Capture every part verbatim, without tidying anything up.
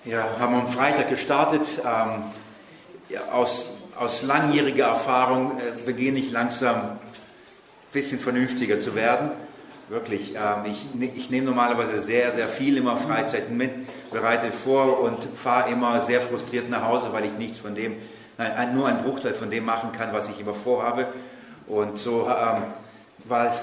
Ja, haben am Freitag gestartet. Ähm, ja, aus, aus langjähriger Erfahrung äh, beginne ich langsam ein bisschen vernünftiger zu werden. Wirklich, ähm, ich, ich nehme normalerweise sehr, sehr viel immer Freizeiten mit, bereite vor und fahre immer sehr frustriert nach Hause, weil ich nichts von dem, nein, nur einen Bruchteil von dem machen kann, was ich immer vorhabe. Und so ähm, war,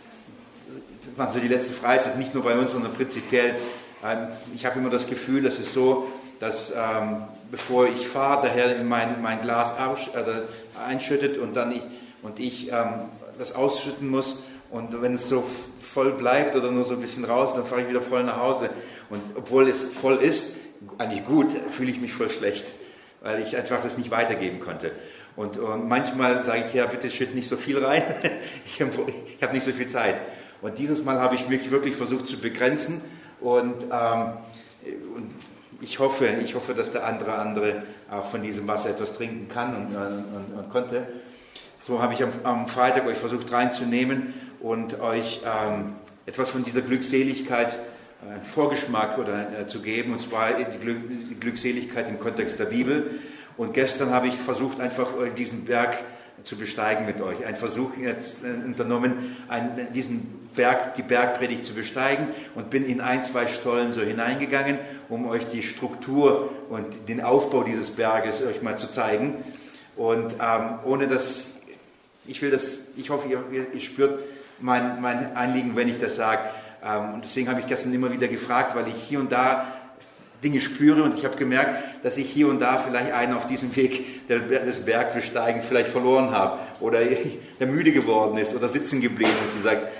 waren so die letzten Freizeiten, nicht nur bei uns, sondern prinzipiell. Ich habe immer das Gefühl, es ist so, dass ähm, bevor ich fahre, der Herr mein, mein Glas aus, äh, einschüttet und dann ich, und ich ähm, das ausschütten muss. Und wenn es so voll bleibt oder nur so ein bisschen raus, dann fahre ich wieder voll nach Hause. Und obwohl es voll ist, eigentlich gut, fühle ich mich voll schlecht, weil ich einfach das nicht weitergeben konnte. Und, und manchmal sage ich, ja, bitte schütt nicht so viel rein, ich habe ich hab nicht so viel Zeit. Und dieses Mal habe ich mich wirklich versucht zu begrenzen. Und, ähm, und ich hoffe, ich hoffe, dass der andere andere auch von diesem Wasser etwas trinken kann und, und, und konnte. So habe ich am, am Freitag euch versucht reinzunehmen und euch ähm, etwas von dieser Glückseligkeit, einen äh, Vorgeschmack oder, äh, zu geben, und zwar die, Glück, die Glückseligkeit im Kontext der Bibel. Und gestern habe ich versucht, einfach diesen Berg zu besteigen mit euch. Ein Versuch jetzt äh, unternommen, einen, diesen Berg, die Bergpredigt zu besteigen, und bin in ein, zwei Stollen so hineingegangen, um euch die Struktur und den Aufbau dieses Berges euch mal zu zeigen. Und ähm, ohne dass, ich will das, ich hoffe, ihr, ihr spürt mein, mein Anliegen, wenn ich das sage. Ähm, und deswegen habe ich gestern immer wieder gefragt, weil ich hier und da Dinge spüre, und ich habe gemerkt, dass ich hier und da vielleicht einen auf diesem Weg des Bergbesteigens vielleicht verloren habe oder der müde geworden ist oder sitzen geblieben ist und sagt,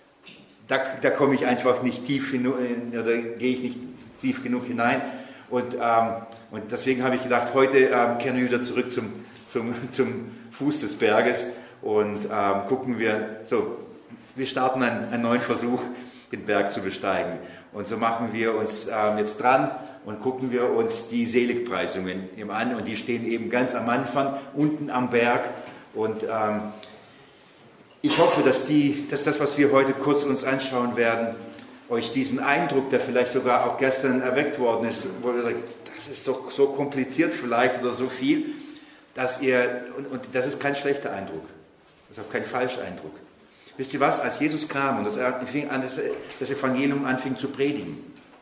da, da komme ich einfach nicht tief hin, oder gehe ich nicht tief genug hinein. Und, ähm, und deswegen habe ich gedacht, heute ähm, kehren wir wieder zurück zum, zum, zum Fuß des Berges und ähm, gucken wir, so, wir starten einen, einen neuen Versuch, den Berg zu besteigen. Und so machen wir uns ähm, jetzt dran und gucken wir uns die Seligpreisungen eben an. Und die stehen eben ganz am Anfang, unten am Berg. Und ähm, ich hoffe, dass, die, dass das, was wir heute kurz uns anschauen werden, euch diesen Eindruck, der vielleicht sogar auch gestern erweckt worden ist, wo ihr sagt, das ist doch so kompliziert vielleicht oder so viel, dass ihr, und, und das ist kein schlechter Eindruck, das ist auch kein falscher Eindruck. Wisst ihr was, als Jesus kam und das, das Evangelium anfing zu predigen,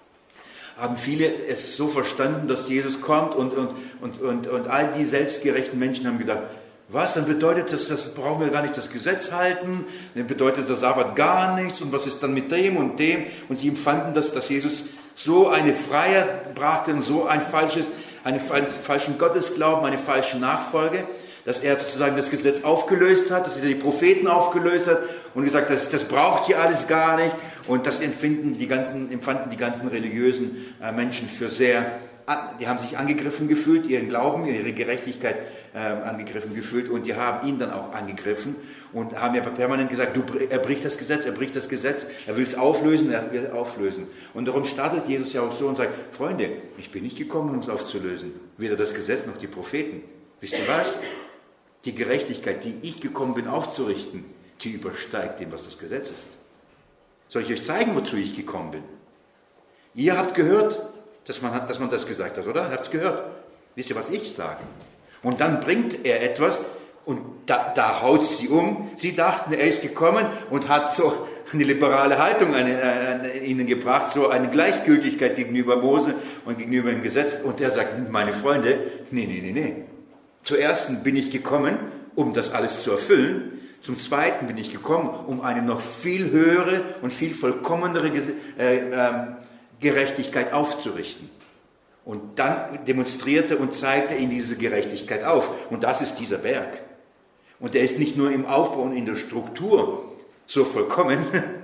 haben viele es so verstanden, dass Jesus kommt, und, und, und, und, und all die selbstgerechten Menschen haben gedacht, was, dann bedeutet das, das brauchen wir gar nicht das Gesetz halten, dann bedeutet der Sabbat gar nichts, und was ist dann mit dem und dem? Und sie empfanden das, dass Jesus so eine Freiheit brachte und so ein falsches, einen falschen Gottesglauben, eine falsche Nachfolge, dass er sozusagen das Gesetz aufgelöst hat, dass er die Propheten aufgelöst hat und gesagt hat, das, das braucht ihr alles gar nicht. Und das empfinden die ganzen, empfanden die ganzen religiösen äh, Menschen für sehr, die haben sich angegriffen gefühlt, ihren Glauben, ihre Gerechtigkeit äh, angegriffen gefühlt, und die haben ihn dann auch angegriffen und haben ja permanent gesagt, du, er bricht das Gesetz, er bricht das Gesetz, er will es auflösen, er will es auflösen. Und darum startet Jesus ja auch so und sagt, Freunde, ich bin nicht gekommen, um es aufzulösen, weder das Gesetz noch die Propheten. Wisst ihr was? Die Gerechtigkeit, die ich gekommen bin aufzurichten, die übersteigt dem, was das Gesetz ist. Soll ich euch zeigen, wozu ich gekommen bin? Ihr habt gehört, dass man, dass man das gesagt hat, oder? Ihr habt es gehört. Wisst ihr, was ich sage? Und dann bringt er etwas, und da, da haut sie um. Sie dachten, er ist gekommen und hat so eine liberale Haltung an, an ihnen gebracht, so eine Gleichgültigkeit gegenüber Mose und gegenüber dem Gesetz. Und er sagt, meine Freunde, nee, nee, nee, nee. Zuerst bin ich gekommen, um das alles zu erfüllen. Zum Zweiten bin ich gekommen, um eine noch viel höhere und viel vollkommenere äh, äh, Gerechtigkeit aufzurichten. Und dann demonstrierte und zeigte ihn diese Gerechtigkeit auf. Und das ist dieser Berg. Und der ist nicht nur im Aufbau und in der Struktur so vollkommen.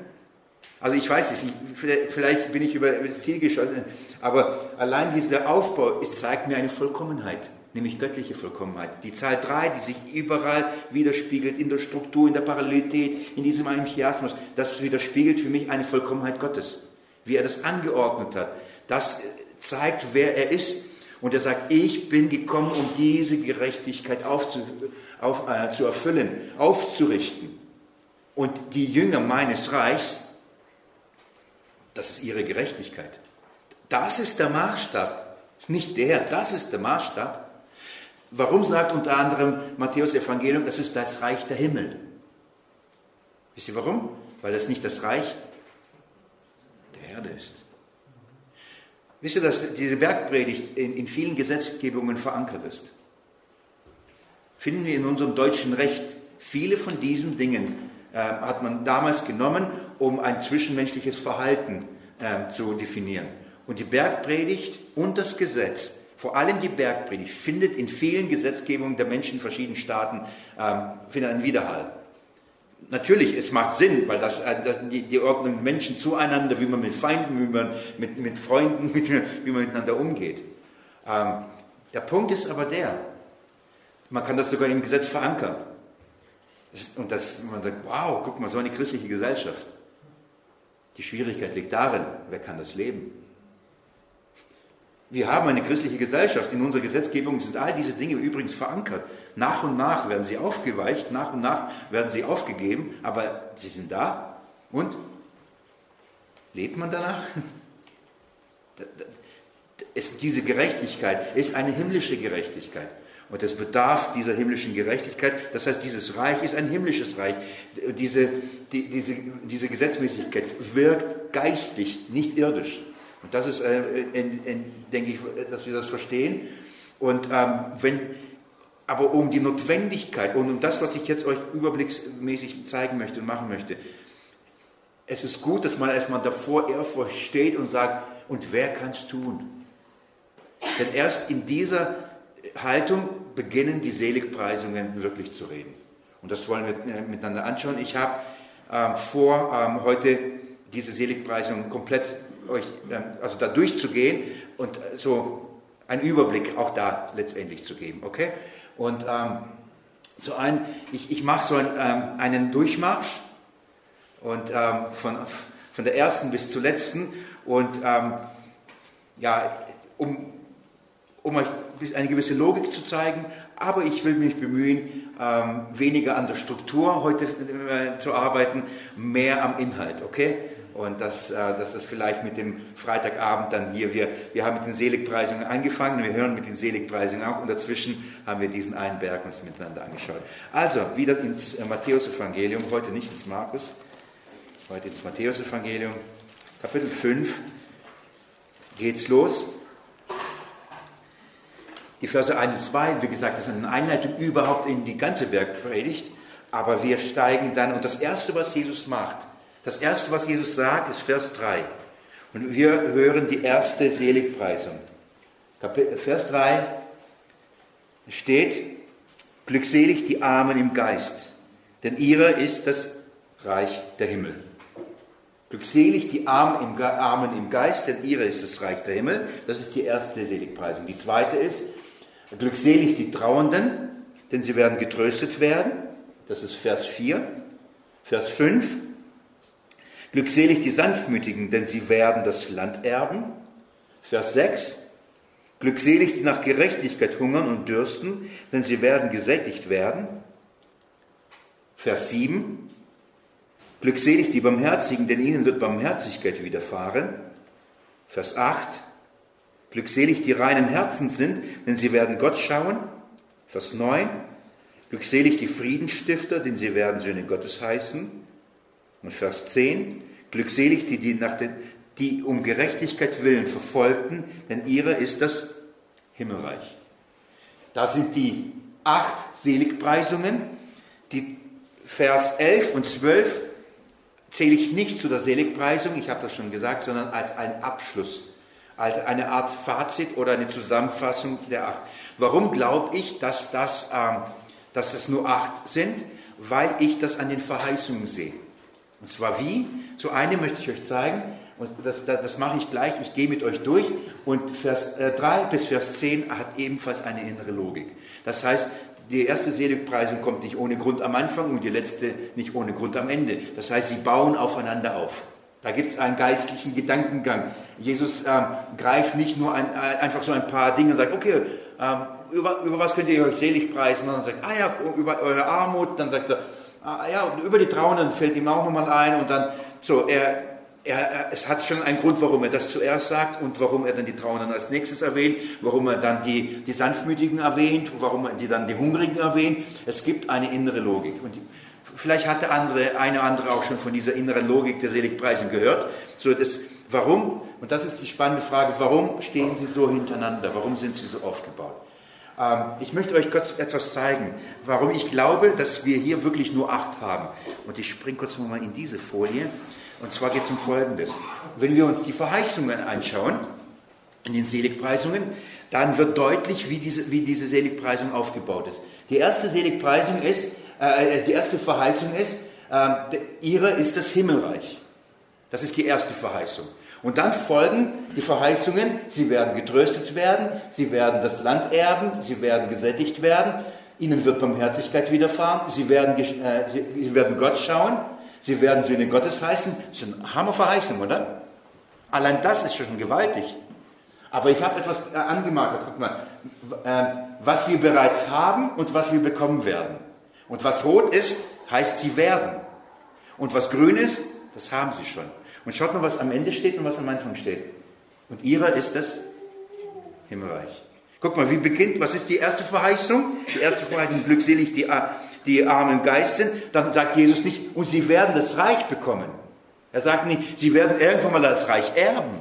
Also ich weiß es nicht, vielleicht bin ich über das Ziel geschossen, aber allein dieser Aufbau ist, zeigt mir eine Vollkommenheit. Nämlich göttliche Vollkommenheit. Die Zahl drei, die sich überall widerspiegelt, in der Struktur, in der Parallelität, in diesem Chiasmus, das widerspiegelt für mich eine Vollkommenheit Gottes. Wie er das angeordnet hat, das zeigt, wer er ist. Und er sagt, ich bin gekommen, um diese Gerechtigkeit aufzu, auf, äh, zu erfüllen, aufzurichten. Und die Jünger meines Reichs, das ist ihre Gerechtigkeit. Das ist der Maßstab Nicht der, das ist der Maßstab. Warum sagt unter anderem Matthäus Evangelium, es ist das Reich der Himmel? Wisst ihr warum? Weil das nicht das Reich der Erde ist. Wisst ihr, dass diese Bergpredigt in, in vielen Gesetzgebungen verankert ist? Finden wir in unserem deutschen Recht. Viele von diesen Dingen äh, hat man damals genommen, um ein zwischenmenschliches Verhalten äh, zu definieren. Und die Bergpredigt und das Gesetz, vor allem die Bergpredigt, findet in vielen Gesetzgebungen der Menschen in verschiedenen Staaten ähm, findet einen Widerhall. Natürlich, es macht Sinn, weil das, das die, die Ordnung Menschen zueinander, wie man mit Feinden, wie man mit, mit Freunden, mit, wie man miteinander umgeht. Ähm, der Punkt ist aber der, man kann das sogar im Gesetz verankern. Und das, man sagt, wow, guck mal, so eine christliche Gesellschaft. Die Schwierigkeit liegt darin, wer kann das leben? Wir haben eine christliche Gesellschaft, in unserer Gesetzgebung sind all diese Dinge übrigens verankert. Nach und nach werden sie aufgeweicht, nach und nach werden sie aufgegeben, aber sie sind da. Und? Lebt man danach? Es, diese Gerechtigkeit ist eine himmlische Gerechtigkeit. Und es bedarf dieser himmlischen Gerechtigkeit. Das heißt, dieses Reich ist ein himmlisches Reich. Diese, die, diese, diese Gesetzmäßigkeit wirkt geistig, nicht irdisch. Und das ist, äh, in, in, denke ich, dass wir das verstehen. Und ähm, wenn, aber um die Notwendigkeit und um das, was ich jetzt euch überblicksmäßig zeigen möchte und machen möchte, es ist gut, dass man erstmal davor Ehrfurcht steht und sagt, und wer kann es tun? Denn erst in dieser Haltung beginnen die Seligpreisungen wirklich zu reden. Und das wollen wir äh, miteinander anschauen. Ich habe ähm, vor, ähm, heute diese Seligpreisung komplett euch, ähm, also da durchzugehen und so einen Überblick auch da letztendlich zu geben. Okay? Und ähm, so ein, ich, ich mache so ein, ähm, einen Durchmarsch und ähm, von, von der ersten bis zur letzten und ähm, ja, um um euch eine gewisse Logik zu zeigen, aber ich will mich bemühen, ähm, weniger an der Struktur heute äh, zu arbeiten, mehr am Inhalt, okay? Und das, äh, das ist vielleicht mit dem Freitagabend dann hier, wir, wir haben mit den Seligpreisungen angefangen, wir hören mit den Seligpreisungen auch und dazwischen haben wir diesen einen Berg uns miteinander angeschaut. Also, wieder ins äh, Matthäus-Evangelium, heute nicht ins Markus, heute ins Matthäus-Evangelium, Kapitel fünf, geht's los. Die Verse eins und zwei, wie gesagt, das ist eine Einleitung überhaupt in die ganze Bergpredigt, aber wir steigen dann, und das Erste, was Jesus macht, das Erste, was Jesus sagt, ist Vers drei. Und wir hören die erste Seligpreisung. Kapitel, Vers drei steht, glückselig die Armen im Geist, denn ihrer ist das Reich der Himmel. Glückselig die Armen im Geist, denn ihrer ist das Reich der Himmel. Das ist die erste Seligpreisung. Die zweite ist, glückselig die Trauernden, denn sie werden getröstet werden. Das ist Vers vier. Vers fünf. Glückselig die Sanftmütigen, denn sie werden das Land erben. Vers sechs. Glückselig die nach Gerechtigkeit hungern und dürsten, denn sie werden gesättigt werden. Vers sieben. Glückselig die Barmherzigen, denn ihnen wird Barmherzigkeit widerfahren. Vers acht. Glückselig die reinen Herzens sind, denn sie werden Gott schauen. Vers neun. Glückselig die Friedensstifter, denn sie werden Söhne Gottes heißen. Und Vers zehn. Glückselig die, die, nach den, die um Gerechtigkeit willen verfolgten, denn ihrer ist das Himmelreich. Da sind die acht Seligpreisungen. Die Vers elf und zwölf zähle ich nicht zu der Seligpreisung, ich habe das schon gesagt, sondern als einen Abschluss. Als eine Art Fazit oder eine Zusammenfassung der acht. Warum glaube ich, dass das, ähm, dass das nur acht sind? Weil ich das an den Verheißungen sehe. Und zwar wie? So eine möchte ich euch zeigen. Und das, das, das mache ich gleich. Ich gehe mit euch durch. Und Vers äh, drei bis Vers zehn hat ebenfalls eine innere Logik. Das heißt, die erste Seligpreisung kommt nicht ohne Grund am Anfang und die letzte nicht ohne Grund am Ende. Das heißt, sie bauen aufeinander auf. Da gibt es einen geistlichen Gedankengang. Jesus ähm, greift nicht nur ein, einfach so ein paar Dinge und sagt, okay, ähm, über, über was könnt ihr euch selig preisen? Und dann sagt, ah ja, über eure Armut. Dann sagt er, ah ja, über die Trauernden fällt ihm auch nochmal ein. Und dann, so, er, er, er, es hat schon einen Grund, warum er das zuerst sagt und warum er dann die Trauernden als nächstes erwähnt, warum er dann die, die Sanftmütigen erwähnt, warum er die dann die Hungrigen erwähnt. Es gibt eine innere Logik. Und die, vielleicht hat der andere, eine oder andere auch schon von dieser inneren Logik der Seligpreisung gehört. So, das, warum, und das ist die spannende Frage, warum stehen sie so hintereinander? Warum sind sie so aufgebaut? Ähm, ich möchte euch kurz etwas zeigen, warum ich glaube, dass wir hier wirklich nur acht haben. Und ich springe kurz mal in diese Folie. Und zwar geht es um Folgendes. Wenn wir uns die Verheißungen anschauen, in den Seligpreisungen, dann wird deutlich, wie diese, wie diese Seligpreisung aufgebaut ist. Die erste Seligpreisung ist, äh, die erste Verheißung ist, äh, ihre ist das Himmelreich. Das ist die erste Verheißung. Und dann folgen die Verheißungen, sie werden getröstet werden, sie werden das Land erben, sie werden gesättigt werden, ihnen wird Barmherzigkeit widerfahren, sie werden, äh, sie, sie werden Gott schauen, sie werden Söhne Gottes heißen. Das ist eine Hammerverheißung, oder? Allein das ist schon gewaltig. Aber ich habe etwas äh, angemarkert, guck mal, äh, was wir bereits haben und was wir bekommen werden. Und was rot ist, heißt sie werden. Und was grün ist, das haben sie schon. Und schaut mal, was am Ende steht und was am Anfang steht. Und ihrer ist das Himmelreich. Guck mal, wie beginnt, was ist die erste Verheißung? Die erste Verheißung, glückselig die, die armen Geist sind. Dann sagt Jesus nicht, und sie werden das Reich bekommen. Er sagt nicht, sie werden irgendwann mal das Reich erben.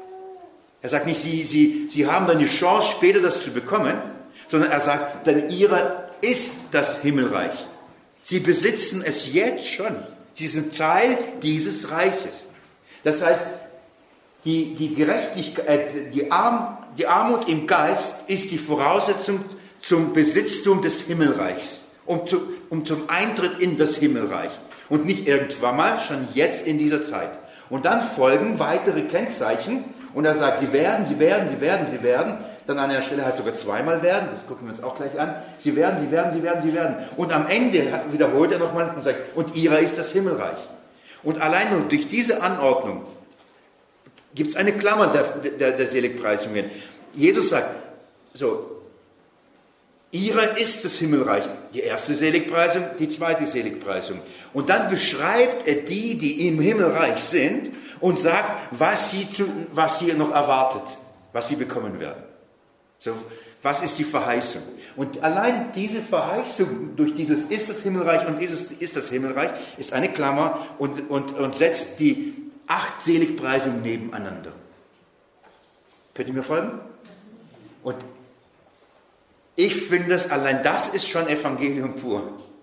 Er sagt nicht, sie, sie, sie haben dann die Chance, später das zu bekommen, sondern er sagt, denn ihrer ist das Himmelreich. Sie besitzen es jetzt schon. Sie sind Teil dieses Reiches. Das heißt, die, die Gerechtigkeit, die, Arm, die Armut im Geist ist die Voraussetzung zum Besitztum des Himmelreichs, um, zu, um zum Eintritt in das Himmelreich. Und nicht irgendwann mal, schon jetzt in dieser Zeit. Und dann folgen weitere Kennzeichen. Und er sagt, sie werden, sie werden, sie werden, sie werden. Dann an einer Stelle heißt es sogar zweimal werden. Das gucken wir uns auch gleich an. Sie werden, sie werden, sie werden, sie werden. Und am Ende wiederholt er nochmal und sagt, und ihrer ist das Himmelreich. Und allein nur durch diese Anordnung gibt es eine Klammer der, der, der Seligpreisungen. Jesus sagt, so, ihrer ist das Himmelreich. Die erste Seligpreisung, die zweite Seligpreisung. Und dann beschreibt er die, die im Himmelreich sind und sagt, was sie, zu, was sie noch erwartet, was sie bekommen werden. So, was ist die Verheißung? Und allein diese Verheißung durch dieses ist das Himmelreich und ist, es, ist das Himmelreich, ist eine Klammer und, und, und setzt die acht Seligpreisungen nebeneinander. Könnt ihr mir folgen? Und ich finde, das, allein das ist schon Evangelium pur.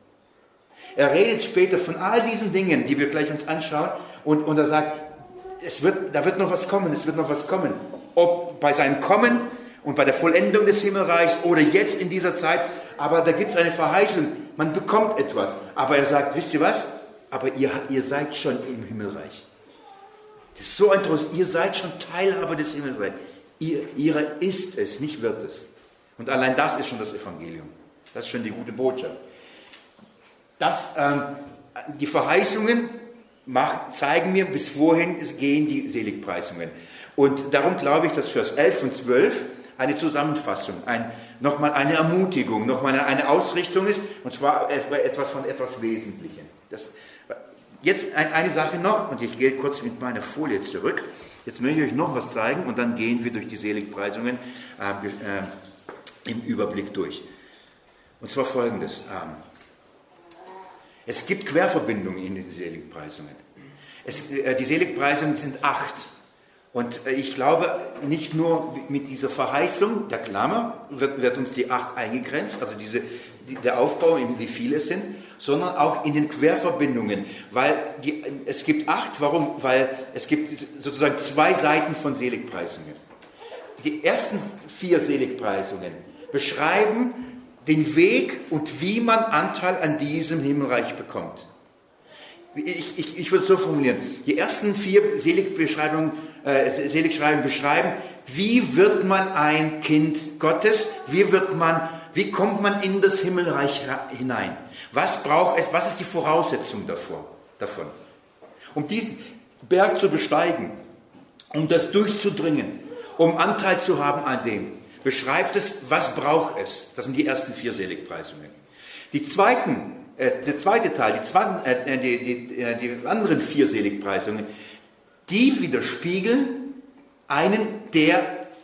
Er redet später von all diesen Dingen, die wir gleich uns anschauen, und, und er sagt, es wird, da wird noch was kommen, es wird noch was kommen. Ob bei seinem Kommen und bei der Vollendung des Himmelreichs oder jetzt in dieser Zeit, aber da gibt es eine Verheißung, man bekommt etwas. Aber er sagt, wisst ihr was? Aber ihr, ihr seid schon im Himmelreich. Das ist so interessant, ihr seid schon Teilhaber des Himmelreichs. Ihr, ihre ist es, nicht wird es. Und allein das ist schon das Evangelium. Das ist schon die gute Botschaft. Das, ähm, die Verheißungen macht, zeigen mir, bis wohin gehen die Seligpreisungen. Und darum glaube ich, dass Vers elf und zwölf eine Zusammenfassung, ein, nochmal eine Ermutigung, nochmal eine, eine Ausrichtung ist, und zwar etwas von etwas Wesentlichem. Das, jetzt ein, eine Sache noch, und ich gehe kurz mit meiner Folie zurück. Jetzt möchte ich euch noch was zeigen, und dann gehen wir durch die Seligpreisungen äh, äh, im Überblick durch. Und zwar Folgendes. Ähm, es gibt Querverbindungen in den Seligpreisungen. Es, äh, die Seligpreisungen sind acht. Und äh, ich glaube, nicht nur mit dieser Verheißung, der Klammer, wird, wird uns die acht eingegrenzt, also diese, die, der Aufbau, wie viele es sind, sondern auch in den Querverbindungen. Weil die, es gibt acht, warum? Weil es gibt sozusagen zwei Seiten von Seligpreisungen. Die ersten vier Seligpreisungen beschreiben den Weg und wie man Anteil an diesem Himmelreich bekommt. Ich, ich, ich würde es so formulieren. Die ersten vier Seligbeschreibungen, äh, Seligschreiben beschreiben, wie wird man ein Kind Gottes, wie, wird man, wie kommt man in das Himmelreich hinein. Was braucht es, was ist die Voraussetzung davor, davon? Um diesen Berg zu besteigen, um das durchzudringen, um Anteil zu haben an dem, beschreibt es, was braucht es. Das sind die ersten vier Seligpreisungen. Die zweiten, äh, der zweite Teil, die, zwei, äh, die, die, die anderen vier Seligpreisungen, die widerspiegeln einen, der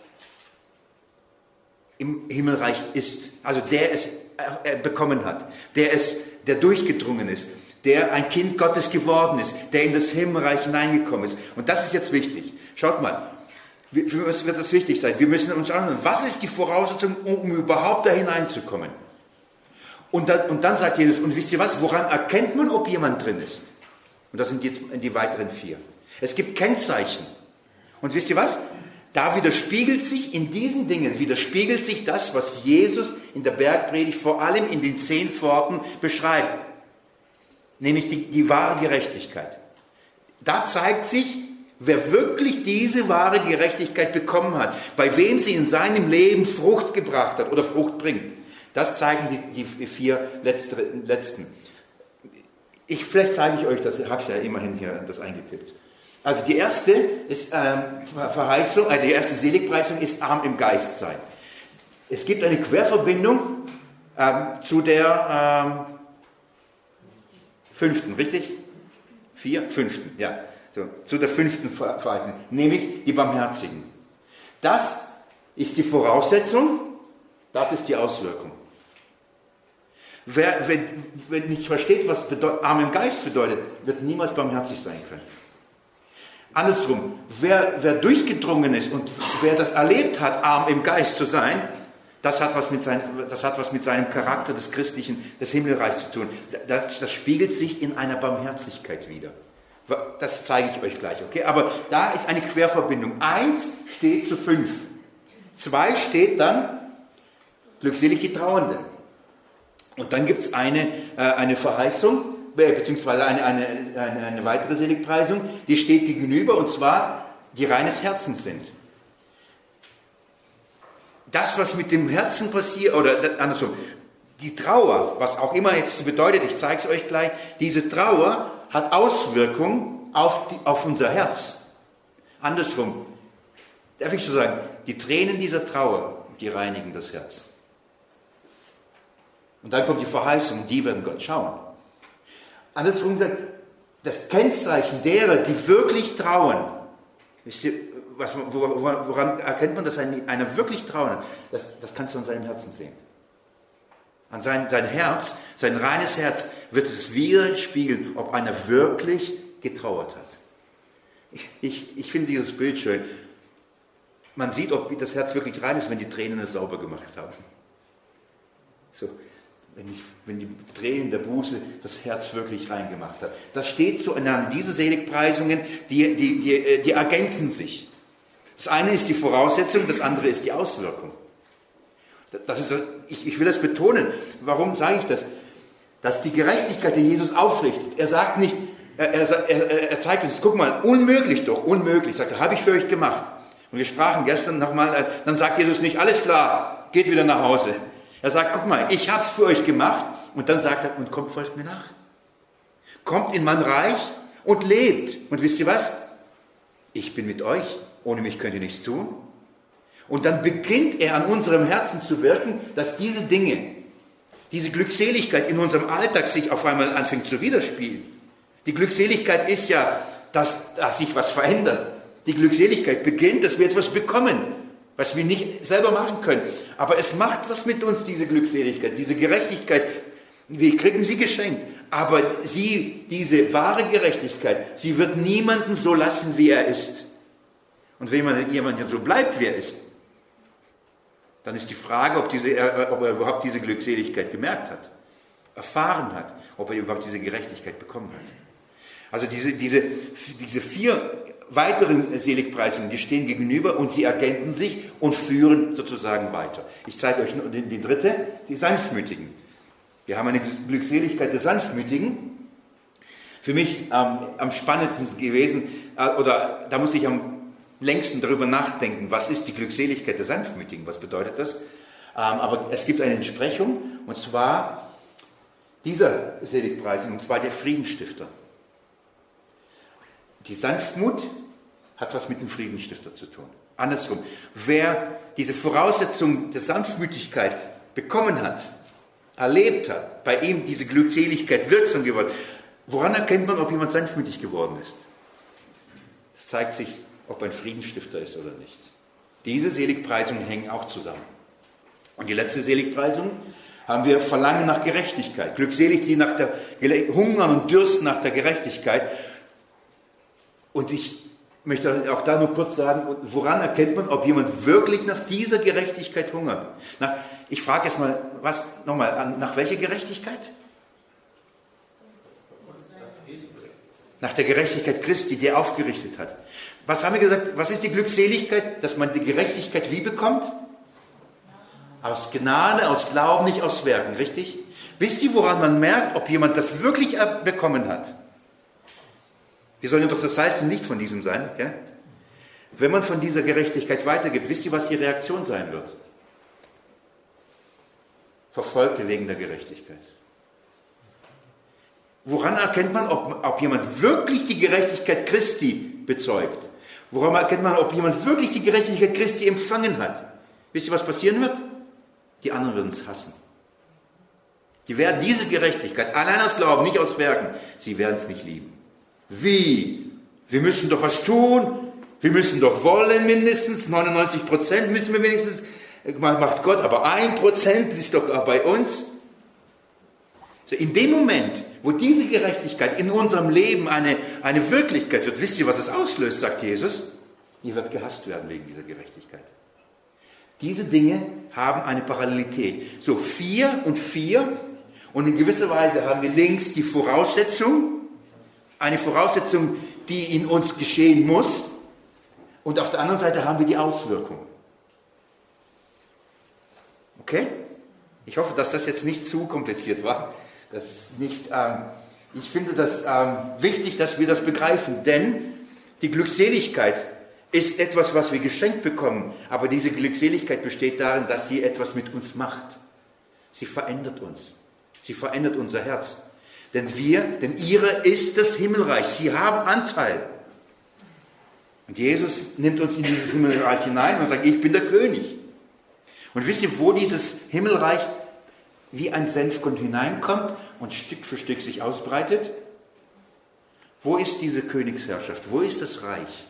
im Himmelreich ist, also der es bekommen hat, der es, der durchgedrungen ist, der ein Kind Gottes geworden ist, der in das Himmelreich hineingekommen ist. Und das ist jetzt wichtig. Schaut mal, für uns wird das wichtig sein. Wir müssen uns anschauen, was ist die Voraussetzung, um überhaupt da hineinzukommen? Und dann, und dann sagt Jesus, und wisst ihr was, woran erkennt man, ob jemand drin ist? Und das sind jetzt die weiteren vier. Es gibt Kennzeichen. Und wisst ihr was? Da widerspiegelt sich in diesen Dingen, widerspiegelt sich das, was Jesus in der Bergpredigt vor allem in den zehn Pforten beschreibt. Nämlich die, die wahre Gerechtigkeit. Da zeigt sich, wer wirklich diese wahre Gerechtigkeit bekommen hat, bei wem sie in seinem Leben Frucht gebracht hat oder Frucht bringt. Das zeigen die, die vier letzten. Ich, vielleicht zeige ich euch das, ich habe ja immerhin hier das eingetippt. Also die erste ist, ähm, Verheißung, äh, die erste Seligpreisung ist arm im Geist sein. Es gibt eine Querverbindung ähm, zu der ähm, fünften, richtig? Vier? Fünften, ja. So, zu der fünften Verheißung, nämlich die Barmherzigen. Das ist die Voraussetzung, das ist die Auswirkung. Wer, wenn, wenn nicht versteht, was bedeut, arm im Geist bedeutet, wird niemals barmherzig sein können. Andersrum, wer, wer durchgedrungen ist und wer das erlebt hat, arm im Geist zu sein, das hat was mit, sein, das hat was mit seinem Charakter des Christlichen, des Himmelreichs zu tun. Das, das spiegelt sich in einer Barmherzigkeit wider. Das zeige ich euch gleich, okay? Aber da ist eine Querverbindung. Eins steht zu fünf. Zwei steht dann, glückselig die Trauernden. Und dann gibt es eine, äh, eine Verheißung, äh, beziehungsweise eine, eine, eine, eine weitere Seligpreisung, die steht gegenüber, und zwar, die reines Herzens sind. Das, was mit dem Herzen passiert, oder andersrum, die Trauer, was auch immer jetzt bedeutet, ich zeige es euch gleich, diese Trauer hat Auswirkungen auf, die, auf unser Herz. Andersrum, darf ich so sagen, die Tränen dieser Trauer, die reinigen das Herz. Und dann kommt die Verheißung, die werden Gott schauen. Andersrum gesagt, das Kennzeichen derer, die wirklich trauern, wisst ihr, was, woran erkennt man, dass einer wirklich trauern? Das, das kannst du an seinem Herzen sehen. An sein, sein Herz, sein reines Herz wird es widerspiegeln, ob einer wirklich getrauert hat. Ich, ich, ich finde dieses Bild schön. Man sieht, ob das Herz wirklich rein ist, wenn die Tränen es sauber gemacht haben. So, wenn, ich, wenn die Tränen der Buße das Herz wirklich rein gemacht haben. Das steht zueinander. Diese Seligpreisungen, die, die, die, die ergänzen sich. Das eine ist die Voraussetzung, das andere ist die Auswirkung. Das ist, ich, ich will das betonen. Warum sage ich das? Dass die Gerechtigkeit, die Jesus aufrichtet, er sagt nicht, er, er, er, er zeigt uns, guck mal, unmöglich doch, unmöglich, sagt er, habe ich für euch gemacht. Und wir sprachen gestern nochmal, dann sagt Jesus nicht, alles klar, geht wieder nach Hause. Er sagt, guck mal, ich habe es für euch gemacht. Und dann sagt er, und kommt, folgt mir nach. Kommt in mein Reich und lebt. Und wisst ihr was? Ich bin mit euch. Ohne mich könnt ihr nichts tun. Und dann beginnt er an unserem Herzen zu wirken, dass diese Dinge, diese Glückseligkeit in unserem Alltag sich auf einmal anfängt zu widerspiegeln. Die Glückseligkeit ist ja, dass, dass sich was verändert. Die Glückseligkeit beginnt, dass wir etwas bekommen, was wir nicht selber machen können. Aber es macht was mit uns, diese Glückseligkeit, diese Gerechtigkeit. Wir kriegen sie geschenkt. Aber sie, diese wahre Gerechtigkeit, sie wird niemanden so lassen, wie er ist. Und wenn jemand so bleibt, wie er ist, dann ist die Frage, ob, diese, ob er überhaupt diese Glückseligkeit gemerkt hat, erfahren hat, ob er überhaupt diese Gerechtigkeit bekommen hat. Also diese, diese, diese vier weiteren Seligpreisungen, die stehen gegenüber und sie ergänzen sich und führen sozusagen weiter. Ich zeige euch die, die dritte, die Sanftmütigen. Wir haben eine Glückseligkeit der Sanftmütigen. Für mich ähm, am spannendsten gewesen, äh, oder da muss ich am längsten darüber nachdenken, was ist die Glückseligkeit der Sanftmütigen, was bedeutet das? Ähm, aber es gibt eine Entsprechung, und zwar dieser Seligpreisung, und zwar der Friedensstifter. Die Sanftmut hat was mit dem Friedensstifter zu tun. Andersrum, wer diese Voraussetzung der Sanftmütigkeit bekommen hat, erlebt hat, bei ihm diese Glückseligkeit wirksam geworden, woran erkennt man, ob jemand sanftmütig geworden ist? Es zeigt sich, ob ein Friedensstifter ist oder nicht. Diese Seligpreisungen hängen auch zusammen. Und die letzte Seligpreisung haben wir Verlangen nach Gerechtigkeit. Glückselig, die nach der hungern und dürsten nach der Gerechtigkeit. Und ich möchte auch da nur kurz sagen, woran erkennt man, ob jemand wirklich nach dieser Gerechtigkeit hungert? Na, ich frage jetzt mal, was, nochmal, nach welcher Gerechtigkeit? Nach der Gerechtigkeit Christi, die er aufgerichtet hat. Was haben wir gesagt? Was ist die Glückseligkeit? Dass man die Gerechtigkeit wie bekommt? Aus Gnade, aus Glauben, nicht aus Werken, richtig? Wisst ihr, woran man merkt, ob jemand das wirklich bekommen hat? Wir sollen ja doch das Salz und Licht von diesem sein. Gell? Wenn man von dieser Gerechtigkeit weitergibt, wisst ihr, was die Reaktion sein wird? Verfolgte wegen der Gerechtigkeit. Woran erkennt man, ob, ob jemand wirklich die Gerechtigkeit Christi bezeugt? Woran erkennt man, ob jemand wirklich die Gerechtigkeit Christi empfangen hat? Wisst ihr, was passieren wird? Die anderen werden es hassen. Die werden diese Gerechtigkeit, allein aus Glauben, nicht aus Werken, sie werden es nicht lieben. Wie? Wir müssen doch was tun. Wir müssen doch wollen mindestens. neunundneunzig Prozent müssen wir wenigstens. Macht Gott, aber ein Prozent ist doch bei uns. So, in dem Moment, wo diese Gerechtigkeit in unserem Leben eine, eine Wirklichkeit wird, wisst ihr, was es auslöst, sagt Jesus? Ihr werdet gehasst werden wegen dieser Gerechtigkeit. Diese Dinge haben eine Parallelität. So, vier und vier. Und in gewisser Weise haben wir links die Voraussetzung. Eine Voraussetzung, die in uns geschehen muss. Und auf der anderen Seite haben wir die Auswirkung. Okay? Ich hoffe, dass das jetzt nicht zu kompliziert war. Das ist nicht, ähm, ich finde das ähm, wichtig, dass wir das begreifen. Denn die Glückseligkeit ist etwas, was wir geschenkt bekommen. Aber diese Glückseligkeit besteht darin, dass sie etwas mit uns macht. Sie verändert uns. Sie verändert unser Herz. Denn wir, denn ihre ist das Himmelreich. Sie haben Anteil. Und Jesus nimmt uns in dieses Himmelreich hinein und sagt, ich bin der König. Und wisst ihr, wo dieses Himmelreich wie ein Senfkorn hineinkommt und Stück für Stück sich ausbreitet? Wo ist diese Königsherrschaft? Wo ist das Reich?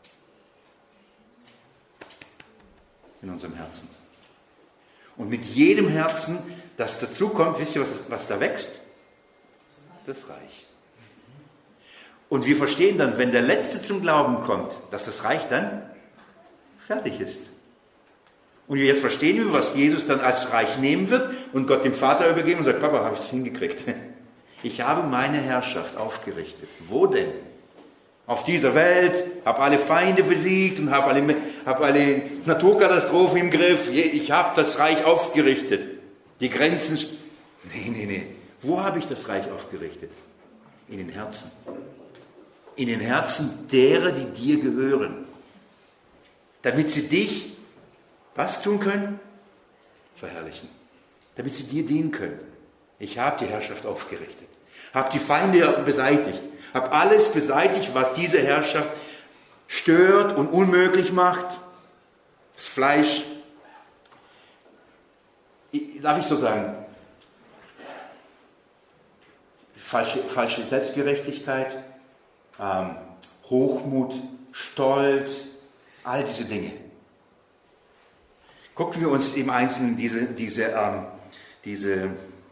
In unserem Herzen. Und mit jedem Herzen, das dazukommt, wisst ihr, was, was da wächst? Das Reich. Und wir verstehen dann, wenn der Letzte zum Glauben kommt, dass das Reich dann fertig ist. Und jetzt verstehen wir, was Jesus dann als Reich nehmen wird und Gott dem Vater übergeben und sagt, Papa, habe ich es hingekriegt. Ich habe meine Herrschaft aufgerichtet. Wo denn? Auf dieser Welt, habe alle Feinde besiegt und habe alle, hab alle Naturkatastrophen im Griff. Ich habe das Reich aufgerichtet. Die Grenzen... Nee, nee, nee. Wo habe ich das Reich aufgerichtet? In den Herzen. In den Herzen derer, die dir gehören. Damit sie dich, was tun können? Verherrlichen. Damit sie dir dienen können. Ich habe die Herrschaft aufgerichtet. Habe die Feinde beseitigt. Habe alles beseitigt, was diese Herrschaft stört und unmöglich macht. Das Fleisch. Darf ich so sagen? Falsche, falsche Selbstgerechtigkeit, ähm, Hochmut, Stolz, all diese Dinge. Gucken wir uns im Einzelnen diese, diese, ähm, diese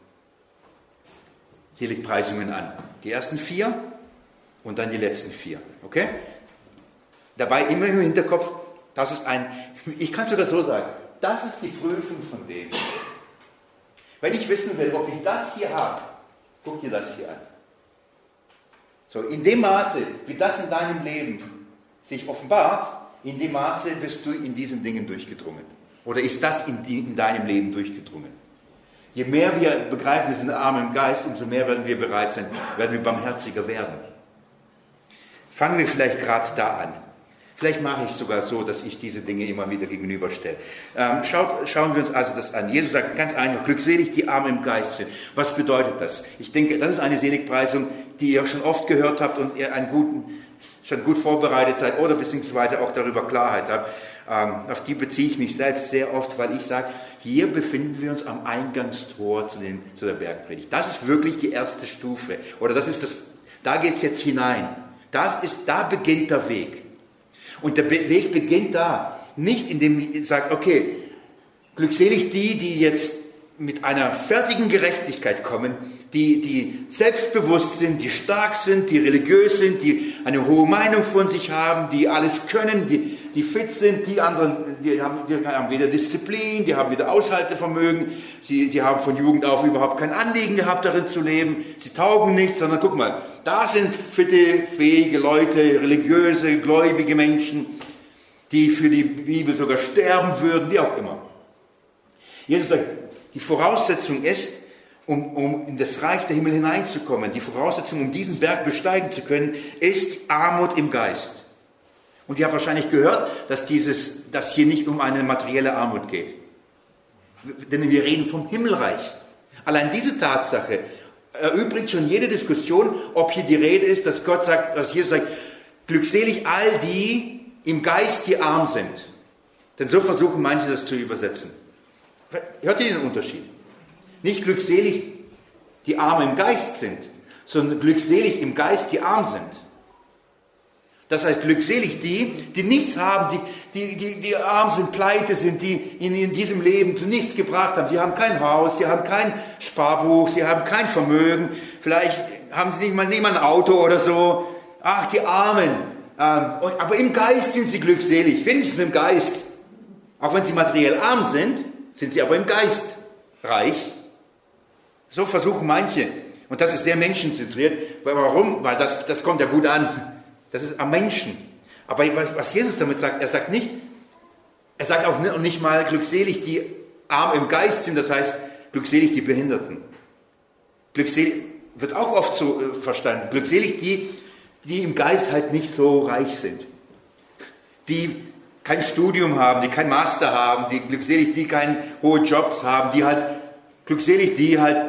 Seligpreisungen an. Die ersten vier und dann die letzten vier. Okay? Dabei immer im Hinterkopf, das ist ein, ich kann es sogar so sagen, das ist die Prüfung von dem. Wenn ich wissen will, ob ich das hier habe, guck dir das hier an. So, in dem Maße, wie das in deinem Leben sich offenbart, in dem Maße bist du in diesen Dingen durchgedrungen. Oder ist das in, die, in deinem Leben durchgedrungen? Je mehr wir begreifen, wir sind arm im Geist, umso mehr werden wir bereit sein, werden wir barmherziger werden. Fangen wir vielleicht gerade da an. Vielleicht mache ich es sogar so, dass ich diese Dinge immer wieder gegenüberstelle. Ähm, schaut, schauen wir uns also das an. Jesus sagt ganz einfach, glückselig die Armen im Geist sind. Was bedeutet das? Ich denke, das ist eine Seligpreisung, die ihr schon oft gehört habt und ihr einen guten, schon gut vorbereitet seid oder beziehungsweise auch darüber Klarheit habt. Ähm, auf die beziehe ich mich selbst sehr oft, weil ich sage, hier befinden wir uns am Eingangstor zu, den, zu der Bergpredigt. Das ist wirklich die erste Stufe. Oder das ist das, da geht es jetzt hinein. Das ist, da beginnt der Weg. Und der Weg beginnt da. Nicht indem man sagt, okay, glückselig die, die jetzt mit einer fertigen Gerechtigkeit kommen, die, die selbstbewusst sind, die stark sind, die religiös sind, die eine hohe Meinung von sich haben, die alles können, die, die fit sind, die anderen, die haben, die haben wieder Disziplin, die haben wieder Aushaltevermögen, sie, sie haben von Jugend auf überhaupt kein Anliegen gehabt, darin zu leben, sie taugen nicht, sondern guck mal, da sind fitte, fähige Leute, religiöse, gläubige Menschen, die für die Bibel sogar sterben würden, wie auch immer. Jesus sagt, die Voraussetzung ist, um, um in das Reich der Himmel hineinzukommen, die Voraussetzung, um diesen Berg besteigen zu können, ist Armut im Geist. Und ihr habt wahrscheinlich gehört, dass, dieses, dass hier nicht um eine materielle Armut geht. Denn wir reden vom Himmelreich. Allein diese Tatsache erübrigt schon jede Diskussion, ob hier die Rede ist, dass Gott sagt, dass Jesus sagt, glückselig all die im Geist, die arm sind. Denn so versuchen manche das zu übersetzen. Hört ihr den Unterschied? Nicht glückselig, die arm im Geist sind, sondern glückselig im Geist, die arm sind. Das heißt, glückselig die, die nichts haben, die, die, die, die arm sind, pleite sind, die in, in diesem Leben zu nichts gebracht haben. Sie haben kein Haus, sie haben kein Sparbuch, sie haben kein Vermögen, vielleicht haben sie nicht mal, nicht mal ein Auto oder so. Ach, die Armen. Aber im Geist sind sie glückselig, wenigstens im Geist. Auch wenn sie materiell arm sind, sind sie aber im Geist reich. So versuchen manche. Und das ist sehr menschenzentriert. Warum? Weil das, das kommt ja gut an. Das ist am Menschen. Aber was Jesus damit sagt, er sagt nicht, er sagt auch nicht mal glückselig, die arm im Geist sind, das heißt glückselig die Behinderten. Glückselig wird auch oft so äh, verstanden. Glückselig die, die im Geist halt nicht so reich sind. Die kein Studium haben, die kein Master haben, die glückselig, die keine hohe Jobs haben, die halt, glückselig, die halt,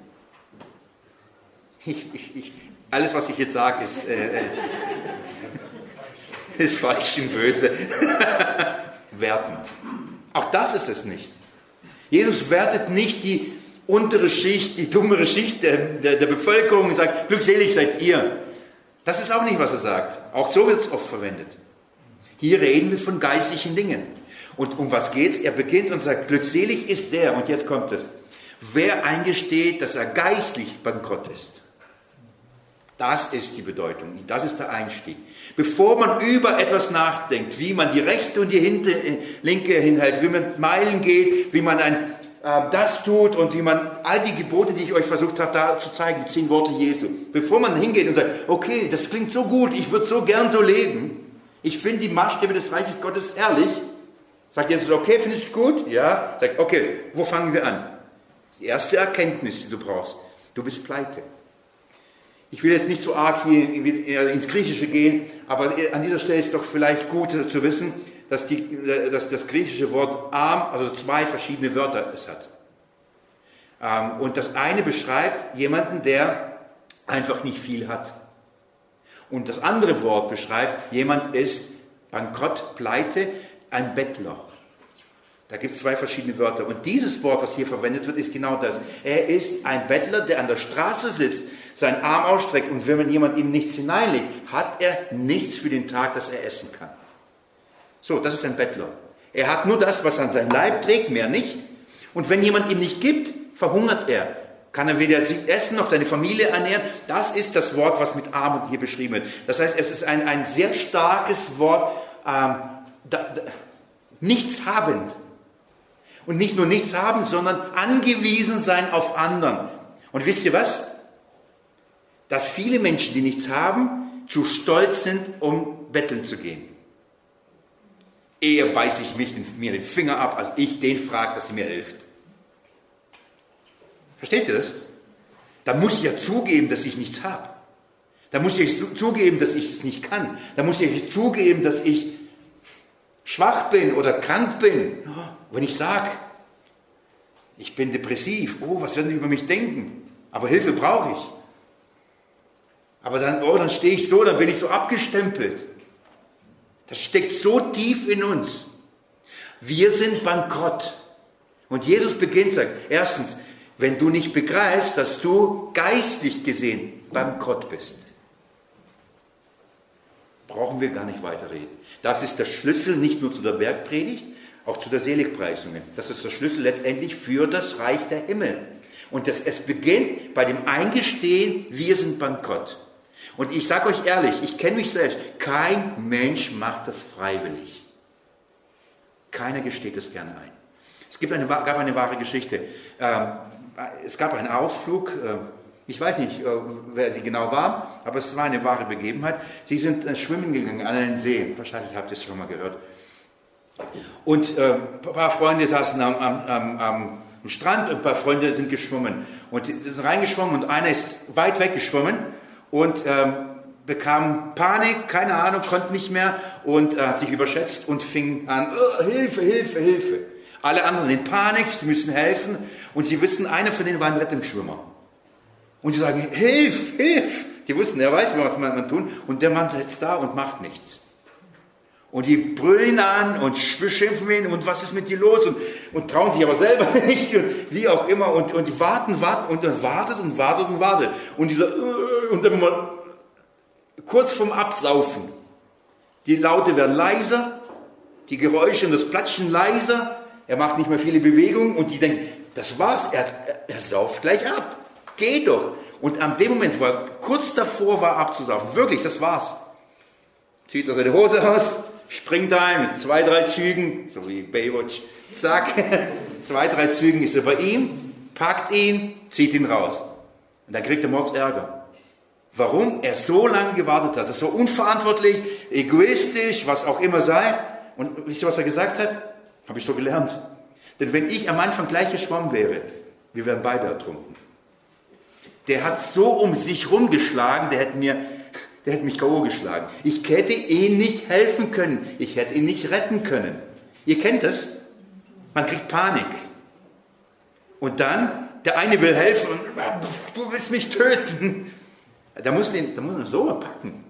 ich, ich, ich, alles was ich jetzt sage ist, äh, ist falsch und böse, wertend. Auch das ist es nicht. Jesus wertet nicht die untere Schicht, die dummere Schicht der, der, der Bevölkerung und sagt, glückselig seid ihr. Das ist auch nicht, was er sagt. Auch so wird es oft verwendet. Hier reden wir von geistlichen Dingen. Und um was geht's? Er beginnt und sagt, glückselig ist der, und jetzt kommt es, wer eingesteht, dass er geistlich bankrott ist. Das ist die Bedeutung, das ist der Einstieg. Bevor man über etwas nachdenkt, wie man die rechte und die linke hinhält, wie man Meilen geht, wie man ein, äh, das tut und wie man all die Gebote, die ich euch versucht habe, da zu zeigen, die zehn Worte Jesu. Bevor man hingeht und sagt, okay, das klingt so gut, ich würde so gern so leben, ich finde die Maßstäbe des Reiches Gottes herrlich, sagt Jesus, okay, findest du gut? Ja. Sagt, okay, wo fangen wir an? Die erste Erkenntnis, die du brauchst, du bist pleite. Ich will jetzt nicht so arg hier ins Griechische gehen, aber an dieser Stelle ist doch vielleicht gut zu wissen, dass, die, dass das griechische Wort arm, also zwei verschiedene Wörter es hat. Und das eine beschreibt jemanden, der einfach nicht viel hat. Und das andere Wort beschreibt, jemand ist bankrott, pleite, ein Bettler. Da gibt es zwei verschiedene Wörter. Und dieses Wort, was hier verwendet wird, ist genau das. Er ist ein Bettler, der an der Straße sitzt, seinen Arm ausstreckt und wenn man jemand ihm nichts hineinlegt, hat er nichts für den Tag, das er essen kann. So, das ist ein Bettler. Er hat nur das, was er an seinen Leib trägt, mehr nicht. Und wenn jemand ihm nicht gibt, verhungert er. Kann er weder essen noch seine Familie ernähren. Das ist das Wort, was mit Armut hier beschrieben wird. Das heißt, es ist ein, ein sehr starkes Wort, ähm, da, da, nichts haben. Und nicht nur nichts haben, sondern angewiesen sein auf anderen. Und wisst ihr was? Dass viele Menschen, die nichts haben, zu stolz sind, um betteln zu gehen. Eher beiße ich mich den, mir den Finger ab, als ich den frage, dass sie mir hilft. Versteht ihr das? Da muss ich ja zugeben, dass ich nichts habe. Da muss ich zugeben, dass ich es nicht kann. Da muss ich zugeben, dass ich schwach bin oder krank bin. Wenn ich sage, ich bin depressiv, oh, was werden die über mich denken? Aber Hilfe brauche ich. Aber dann, oh, dann stehe ich so, dann bin ich so abgestempelt. Das steckt so tief in uns. Wir sind bankrott. Und Jesus beginnt, sagt, erstens, wenn du nicht begreifst, dass du geistlich gesehen bankrott bist. brauchen wir gar nicht weiterreden. Das ist der Schlüssel nicht nur zu der Bergpredigt, auch zu der Seligpreisungen. Das ist der Schlüssel letztendlich für das Reich der Himmel. Und das, es beginnt bei dem Eingestehen, wir sind bankrott. Und ich sage euch ehrlich, ich kenne mich selbst, kein Mensch macht das freiwillig. Keiner gesteht es gerne ein. Es gibt eine, gab eine wahre Geschichte. Ähm, es gab einen Ausflug, äh, ich weiß nicht, äh, wer sie genau war, aber es war eine wahre Begebenheit. Sie sind äh, schwimmen gegangen an einen See. Wahrscheinlich habt ihr es schon mal gehört. Und äh, ein paar Freunde saßen am, am, am, am Strand und ein paar Freunde sind geschwommen. Und sie sind reingeschwommen und einer ist weit weggeschwommen und ähm, bekam Panik, keine Ahnung, konnte nicht mehr und äh, hat sich überschätzt und fing an, oh, Hilfe, Hilfe, Hilfe. Alle anderen in Panik, sie müssen helfen und sie wissen, einer von denen war ein Rettungsschwimmer. Und sie sagen, hilf, hilf. Die wussten, er weiß, was man, man tun und der Mann sitzt da und macht nichts. Und die brüllen ihn an und beschimpfen ihn und was ist mit dir los und, und trauen sich aber selber nicht, wie auch immer und, und die warten, warten und er wartet und wartet und wartet. Und dieser, und dann mal kurz vorm Absaufen. Die Laute werden leiser, die Geräusche und das Platschen leiser, er macht nicht mehr viele Bewegungen und die denken, das war's, er, er, er sauft gleich ab, geht doch. Und an dem Moment, wo er kurz davor war abzusaufen, wirklich, das war's, zieht er seine Hose aus, springt ein mit zwei, drei Zügen, so wie Baywatch, zack, zwei, drei Zügen ist er bei ihm, packt ihn, zieht ihn raus. Und dann kriegt er Mordsärger. Warum er so lange gewartet hat, das ist so unverantwortlich, egoistisch, was auch immer sei. Und wisst ihr, was er gesagt hat? Habe ich so gelernt. Denn wenn ich am Anfang gleich geschwommen wäre, wir wären beide ertrunken. Der hat so um sich rumgeschlagen, der hätte mir... Der hätte mich K O geschlagen. Ich hätte ihm nicht helfen können. Ich hätte ihn nicht retten können. Ihr kennt das? Man kriegt Panik. Und dann, der eine will helfen. Du willst mich töten. Da muss ihn, da muss man so packen.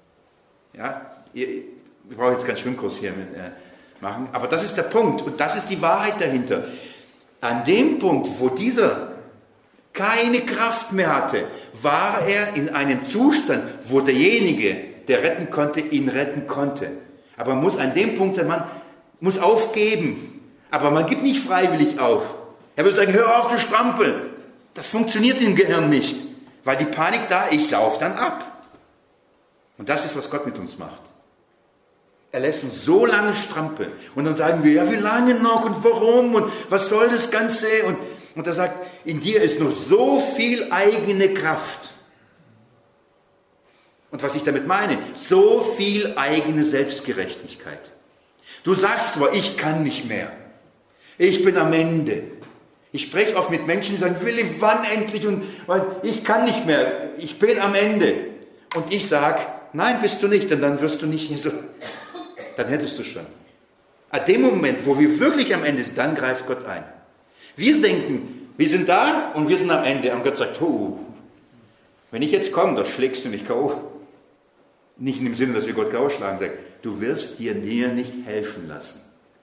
Ja, ich brauche jetzt keinen Schwimmkurs hier mit, äh, machen. Aber das ist der Punkt. Und das ist die Wahrheit dahinter. An dem Punkt, wo dieser keine Kraft mehr hatte, war er in einem Zustand, wo derjenige, der retten konnte, ihn retten konnte. Aber man muss an dem Punkt sein, man muss aufgeben. Aber man gibt nicht freiwillig auf. Er würde sagen, hör auf zu strampeln. Das funktioniert im Gehirn nicht. Weil die Panik da, ich sauf dann ab. Und das ist, was Gott mit uns macht. Er lässt uns so lange strampeln. Und dann sagen wir, ja, wie lange noch und warum und was soll das Ganze? Und Und er sagt, in dir ist noch so viel eigene Kraft. Und was ich damit meine, so viel eigene Selbstgerechtigkeit. Du sagst zwar, ich kann nicht mehr. Ich bin am Ende. Ich spreche oft mit Menschen, die sagen, Willi, wann endlich? Und ich kann nicht mehr. Ich bin am Ende. Und ich sage, nein, bist du nicht. Denn dann wirst du nicht hier so. Dann hättest du schon. An dem Moment, wo wir wirklich am Ende sind, dann greift Gott ein. Wir denken, wir sind da und wir sind am Ende. Und Gott sagt, oh, wenn ich jetzt komme, dann schlägst du mich K O. Nicht in dem Sinne, dass wir Gott K O schlagen, sagt, du wirst dir, dir nicht helfen lassen.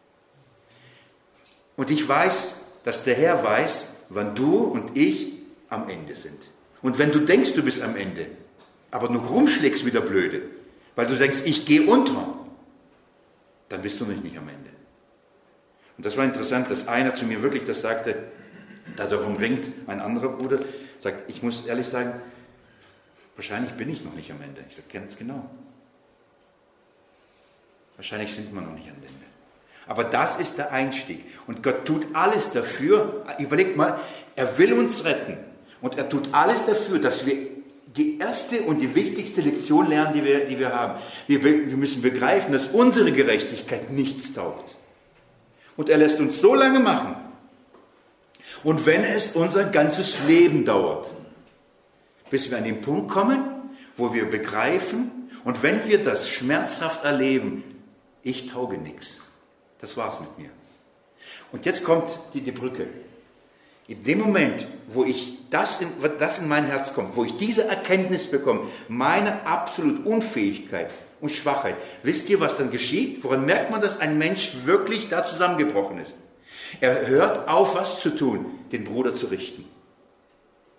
Und ich weiß, dass der Herr weiß, wann du und ich am Ende sind. Und wenn du denkst, du bist am Ende, aber noch rumschlägst wie der Blöde, weil du denkst, ich gehe unter, dann bist du nicht am Ende. Und das war interessant, dass einer zu mir wirklich das sagte, da darum ringt, ein anderer Bruder, sagt, ich muss ehrlich sagen, wahrscheinlich bin ich noch nicht am Ende. Ich sage, ganz genau. Wahrscheinlich sind wir noch nicht am Ende. Aber das ist der Einstieg. Und Gott tut alles dafür, überlegt mal, er will uns retten. Und er tut alles dafür, dass wir die erste und die wichtigste Lektion lernen, die wir, die wir haben. Wir, wir müssen begreifen, dass unsere Gerechtigkeit nichts taugt. Und er lässt uns so lange machen. Und wenn es unser ganzes Leben dauert, bis wir an den Punkt kommen, wo wir begreifen, und wenn wir das schmerzhaft erleben, ich tauge nichts. Das war's mit mir. Und jetzt kommt die, die Brücke. In dem Moment, wo ich das in, das in mein Herz kommt, wo ich diese Erkenntnis bekomme, meine absolute Unfähigkeit und Schwachheit, wisst ihr, was dann geschieht? Woran merkt man, dass ein Mensch wirklich da zusammengebrochen ist? Er hört auf, was zu tun, den Bruder zu richten.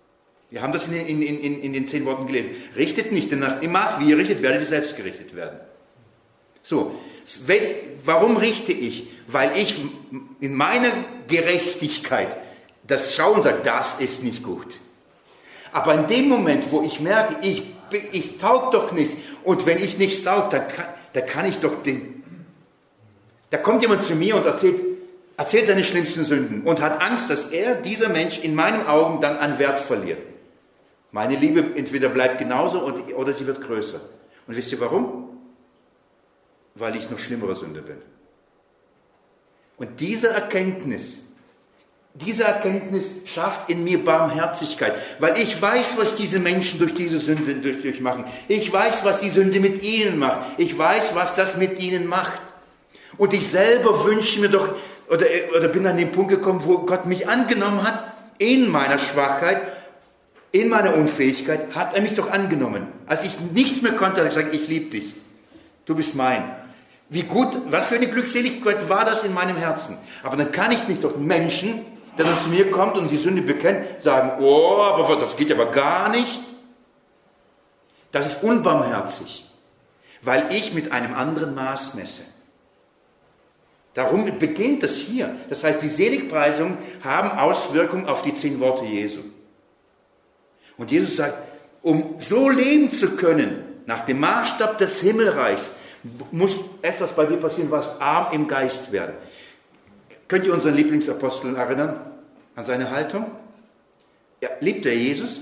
Wir haben das in, in, in, in den zehn Worten gelesen. Richtet nicht, denn nach dem Maß, wie ihr richtet, werdet ihr selbst gerichtet werden. So, wenn, warum richte ich? Weil ich in meiner Gerechtigkeit das schaue und sage, das ist nicht gut. Aber in dem Moment, wo ich merke, ich, ich taug doch nichts, und wenn ich nichts taug, dann kann, dann kann ich doch den... Da kommt jemand zu mir und erzählt, erzählt seine schlimmsten Sünden und hat Angst, dass er, dieser Mensch, in meinen Augen dann an Wert verliert. Meine Liebe entweder bleibt genauso oder sie wird größer. Und wisst ihr warum? Weil ich noch schlimmerer Sünder bin. Und diese Erkenntnis, diese Erkenntnis schafft in mir Barmherzigkeit, weil ich weiß, was diese Menschen durch diese Sünde durch, durchmachen. Ich weiß, was die Sünde mit ihnen macht. Ich weiß, was das mit ihnen macht. Und ich selber wünsche mir doch, oder, oder bin an den Punkt gekommen, wo Gott mich angenommen hat, in meiner Schwachheit, in meiner Unfähigkeit, hat er mich doch angenommen. Als ich nichts mehr konnte, hat er gesagt, ich liebe dich. Du bist mein. Wie gut, was für eine Glückseligkeit war das in meinem Herzen. Aber dann kann ich nicht doch Menschen, der dann zu mir kommt und die Sünde bekennt, sagen, oh, aber das geht aber gar nicht. Das ist unbarmherzig, weil ich mit einem anderen Maß messe. Darum beginnt das hier. Das heißt, die Seligpreisungen haben Auswirkungen auf die zehn Worte Jesu. Und Jesus sagt, um so leben zu können, nach dem Maßstab des Himmelreichs, muss etwas bei dir passieren, was arm im Geist werden. Könnt ihr unseren Lieblingsapostel erinnern an seine Haltung? Ja, liebt er Jesus?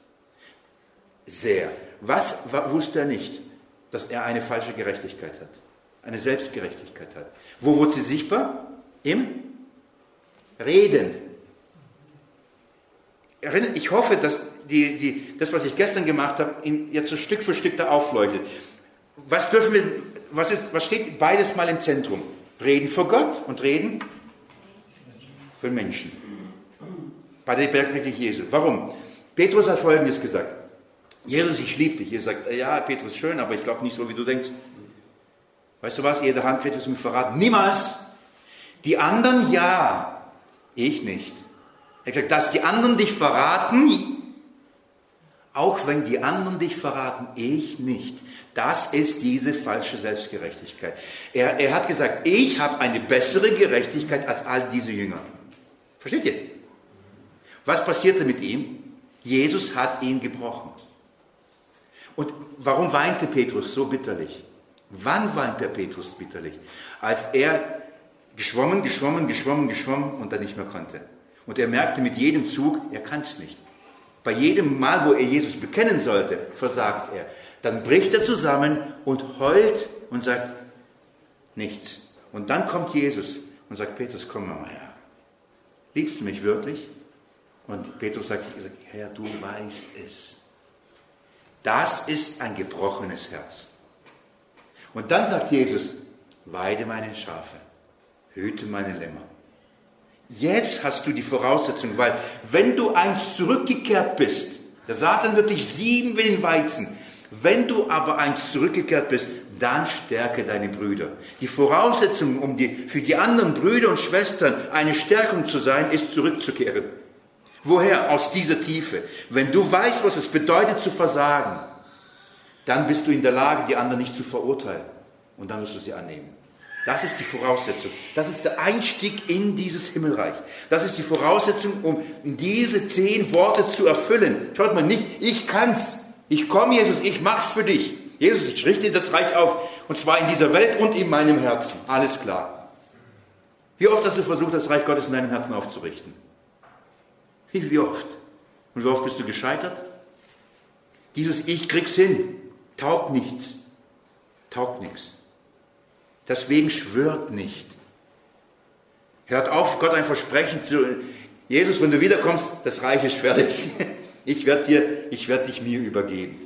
Sehr. Was wusste er nicht? Dass er eine falsche Gerechtigkeit hat. Eine Selbstgerechtigkeit hat. Wo wurde sie sichtbar? Im Reden. Ich hoffe, dass die, die, das, was ich gestern gemacht habe, jetzt so Stück für Stück da aufleuchtet. Was dürfen wir, was, ist, was steht beides mal im Zentrum? Reden vor Gott und reden für Menschen. Bei der Bergpredigt Jesu. Warum? Petrus hat Folgendes gesagt. Jesus, ich liebe dich. Jesus sagt, ja, Petrus, schön, aber ich glaube nicht so, wie du denkst. Weißt du was? Jeder Handgriff ist mir verraten. Niemals. Die anderen ja, ich nicht. Er hat gesagt, dass die anderen dich verraten, auch wenn die anderen dich verraten, ich nicht. Das ist diese falsche Selbstgerechtigkeit. Er, er hat gesagt, ich habe eine bessere Gerechtigkeit als all diese Jünger. Versteht ihr? Was passierte mit ihm? Jesus hat ihn gebrochen. Und warum weinte Petrus so bitterlich? Wann weinte Petrus bitterlich? Als er geschwommen, geschwommen, geschwommen, geschwommen und dann nicht mehr konnte. Und er merkte mit jedem Zug, er kann es nicht. Bei jedem Mal, wo er Jesus bekennen sollte, versagt er. Dann bricht er zusammen und heult und sagt, nichts. Und dann kommt Jesus und sagt, Petrus, komm mal her. Liebst du mich wirklich? Und Petrus sagt, Herr, du weißt es. Das ist ein gebrochenes Herz. Und dann sagt Jesus, weide meine Schafe, hüte meine Lämmer. Jetzt hast du die Voraussetzung, weil wenn du einst zurückgekehrt bist, der Satan wird dich sieben wie den Weizen. Wenn du aber einst zurückgekehrt bist, dann stärke deine Brüder. Die Voraussetzung, um die, für die anderen Brüder und Schwestern eine Stärkung zu sein, ist zurückzukehren. Woher? Aus dieser Tiefe. Wenn du weißt, was es bedeutet zu versagen, dann bist du in der Lage, die anderen nicht zu verurteilen. Und dann wirst du sie annehmen. Das ist die Voraussetzung. Das ist der Einstieg in dieses Himmelreich. Das ist die Voraussetzung, um diese zehn Worte zu erfüllen. Schaut mal, nicht, ich kann's. Ich komme, Jesus, ich mach's für dich. Jesus, ich richte das Reich auf. Und zwar in dieser Welt und in meinem Herzen. Alles klar. Wie oft hast du versucht, das Reich Gottes in deinem Herzen aufzurichten? Wie, wie oft? Und wie oft bist du gescheitert? Dieses Ich krieg's hin. Taugt nichts. Taugt nichts. Deswegen schwört nicht. Hört auf, Gott ein Versprechen zu. Jesus, wenn du wiederkommst, das Reich ist fertig. Ich werde dir, ich werde dich mir übergeben.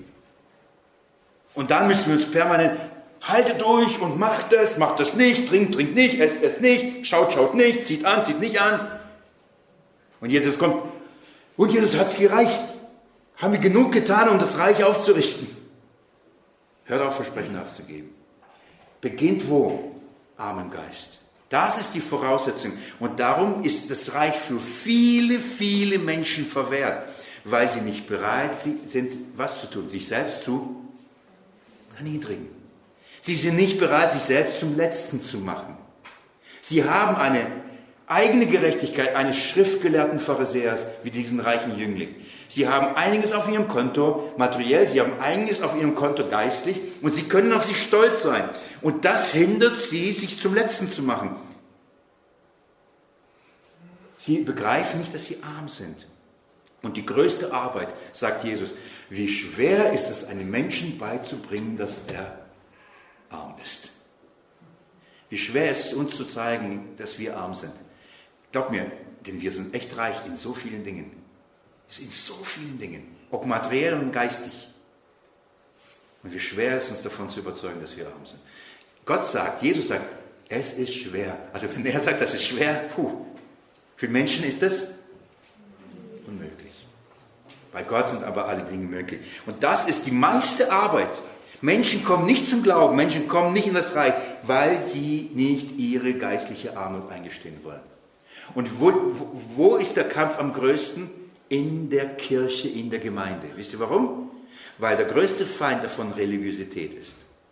Und dann müssen wir uns permanent, halte durch und macht das, macht das nicht, trinkt, trinkt nicht, esst, esst nicht, schaut, schaut nicht, zieht an, zieht nicht an. Und Jesus kommt, und Jesus hat es gereicht. Haben wir genug getan, um das Reich aufzurichten? Hört auf, Versprechen nachzugeben. Beginnt wo? Armen Geist. Das ist die Voraussetzung. Und darum ist das Reich für viele, viele Menschen verwehrt. weil sie nicht bereit sind, was zu tun, sich selbst zu erniedrigen. Sie sind nicht bereit, sich selbst zum Letzten zu machen. Sie haben eine eigene Gerechtigkeit eines schriftgelehrten Pharisäers wie diesen reichen Jüngling. Sie haben einiges auf ihrem Konto materiell, sie haben einiges auf ihrem Konto geistlich und sie können auf sich stolz sein. Und das hindert sie, sich zum Letzten zu machen. Sie begreifen nicht, dass sie arm sind. Und die größte Arbeit, sagt Jesus, wie schwer ist es, einem Menschen beizubringen, dass er arm ist. Wie schwer ist es uns zu zeigen, dass wir arm sind. Glaub mir, denn wir sind echt reich in so vielen Dingen. In so vielen Dingen, ob materiell und geistig. Und wie schwer ist es uns davon zu überzeugen, dass wir arm sind. Gott sagt, Jesus sagt, es ist schwer. Also wenn er sagt, das ist schwer, puh. Für Menschen ist das unmöglich. Bei Gott sind aber alle Dinge möglich. Und das ist die meiste Arbeit. Menschen kommen nicht zum Glauben, Menschen kommen nicht in das Reich, weil sie nicht ihre geistliche Armut eingestehen wollen. Und wo, wo, wo ist der Kampf am größten? In der Kirche, in der Gemeinde. Wisst ihr warum? Weil der größte Feind davon Religiosität ist.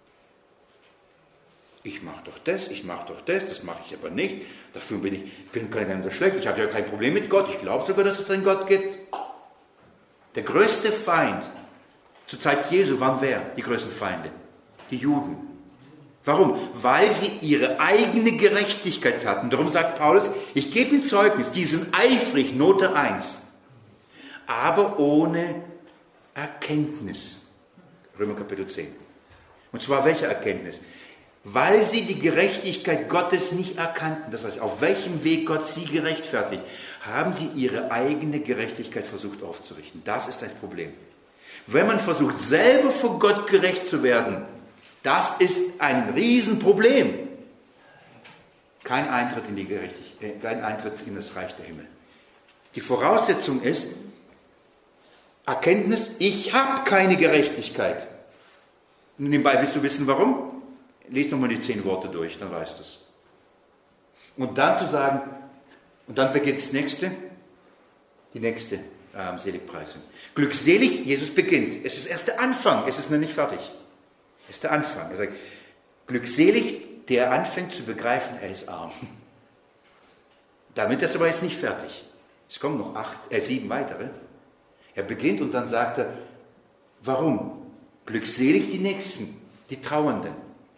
Ich mache doch das, ich mache doch das, das mache ich aber nicht. Dafür bin ich bin keiner schlecht, ich habe ja kein Problem mit Gott, ich glaube sogar, dass es einen Gott gibt. Der größte Feind zur Zeit Jesu waren wer? Die größten Feinde? Die Juden. Warum? Weil sie ihre eigene Gerechtigkeit hatten. Darum sagt Paulus, ich gebe ihnen Zeugnis, die sind eifrig, Note eins. Aber ohne Erkenntnis. Römer Kapitel zehn. Und zwar welche Erkenntnis? Weil sie die Gerechtigkeit Gottes nicht erkannten, das heißt, auf welchem Weg Gott sie gerechtfertigt, haben sie ihre eigene Gerechtigkeit versucht aufzurichten. Das ist das Problem. Wenn man versucht, selber vor Gott gerecht zu werden, das ist ein Riesenproblem. Kein Eintritt in die Gerechtigkeit, kein Eintritt in das Reich der Himmel. Die Voraussetzung ist, Erkenntnis, ich habe keine Gerechtigkeit. Nebenbei willst du wissen, warum? Lies nochmal die zehn Worte durch, dann weißt du es. Und dann zu sagen, und dann beginnt das nächste, die nächste ähm, Seligpreisung. Glückselig, Jesus beginnt. Es ist erst der Anfang, es ist noch nicht fertig. Es ist der Anfang. Er sagt, glückselig, der anfängt zu begreifen, er ist arm. Damit ist er aber jetzt nicht fertig. Es kommen noch acht, äh, sieben weitere. Er beginnt und dann sagt er, warum? Glückselig die Nächsten, die Trauernden.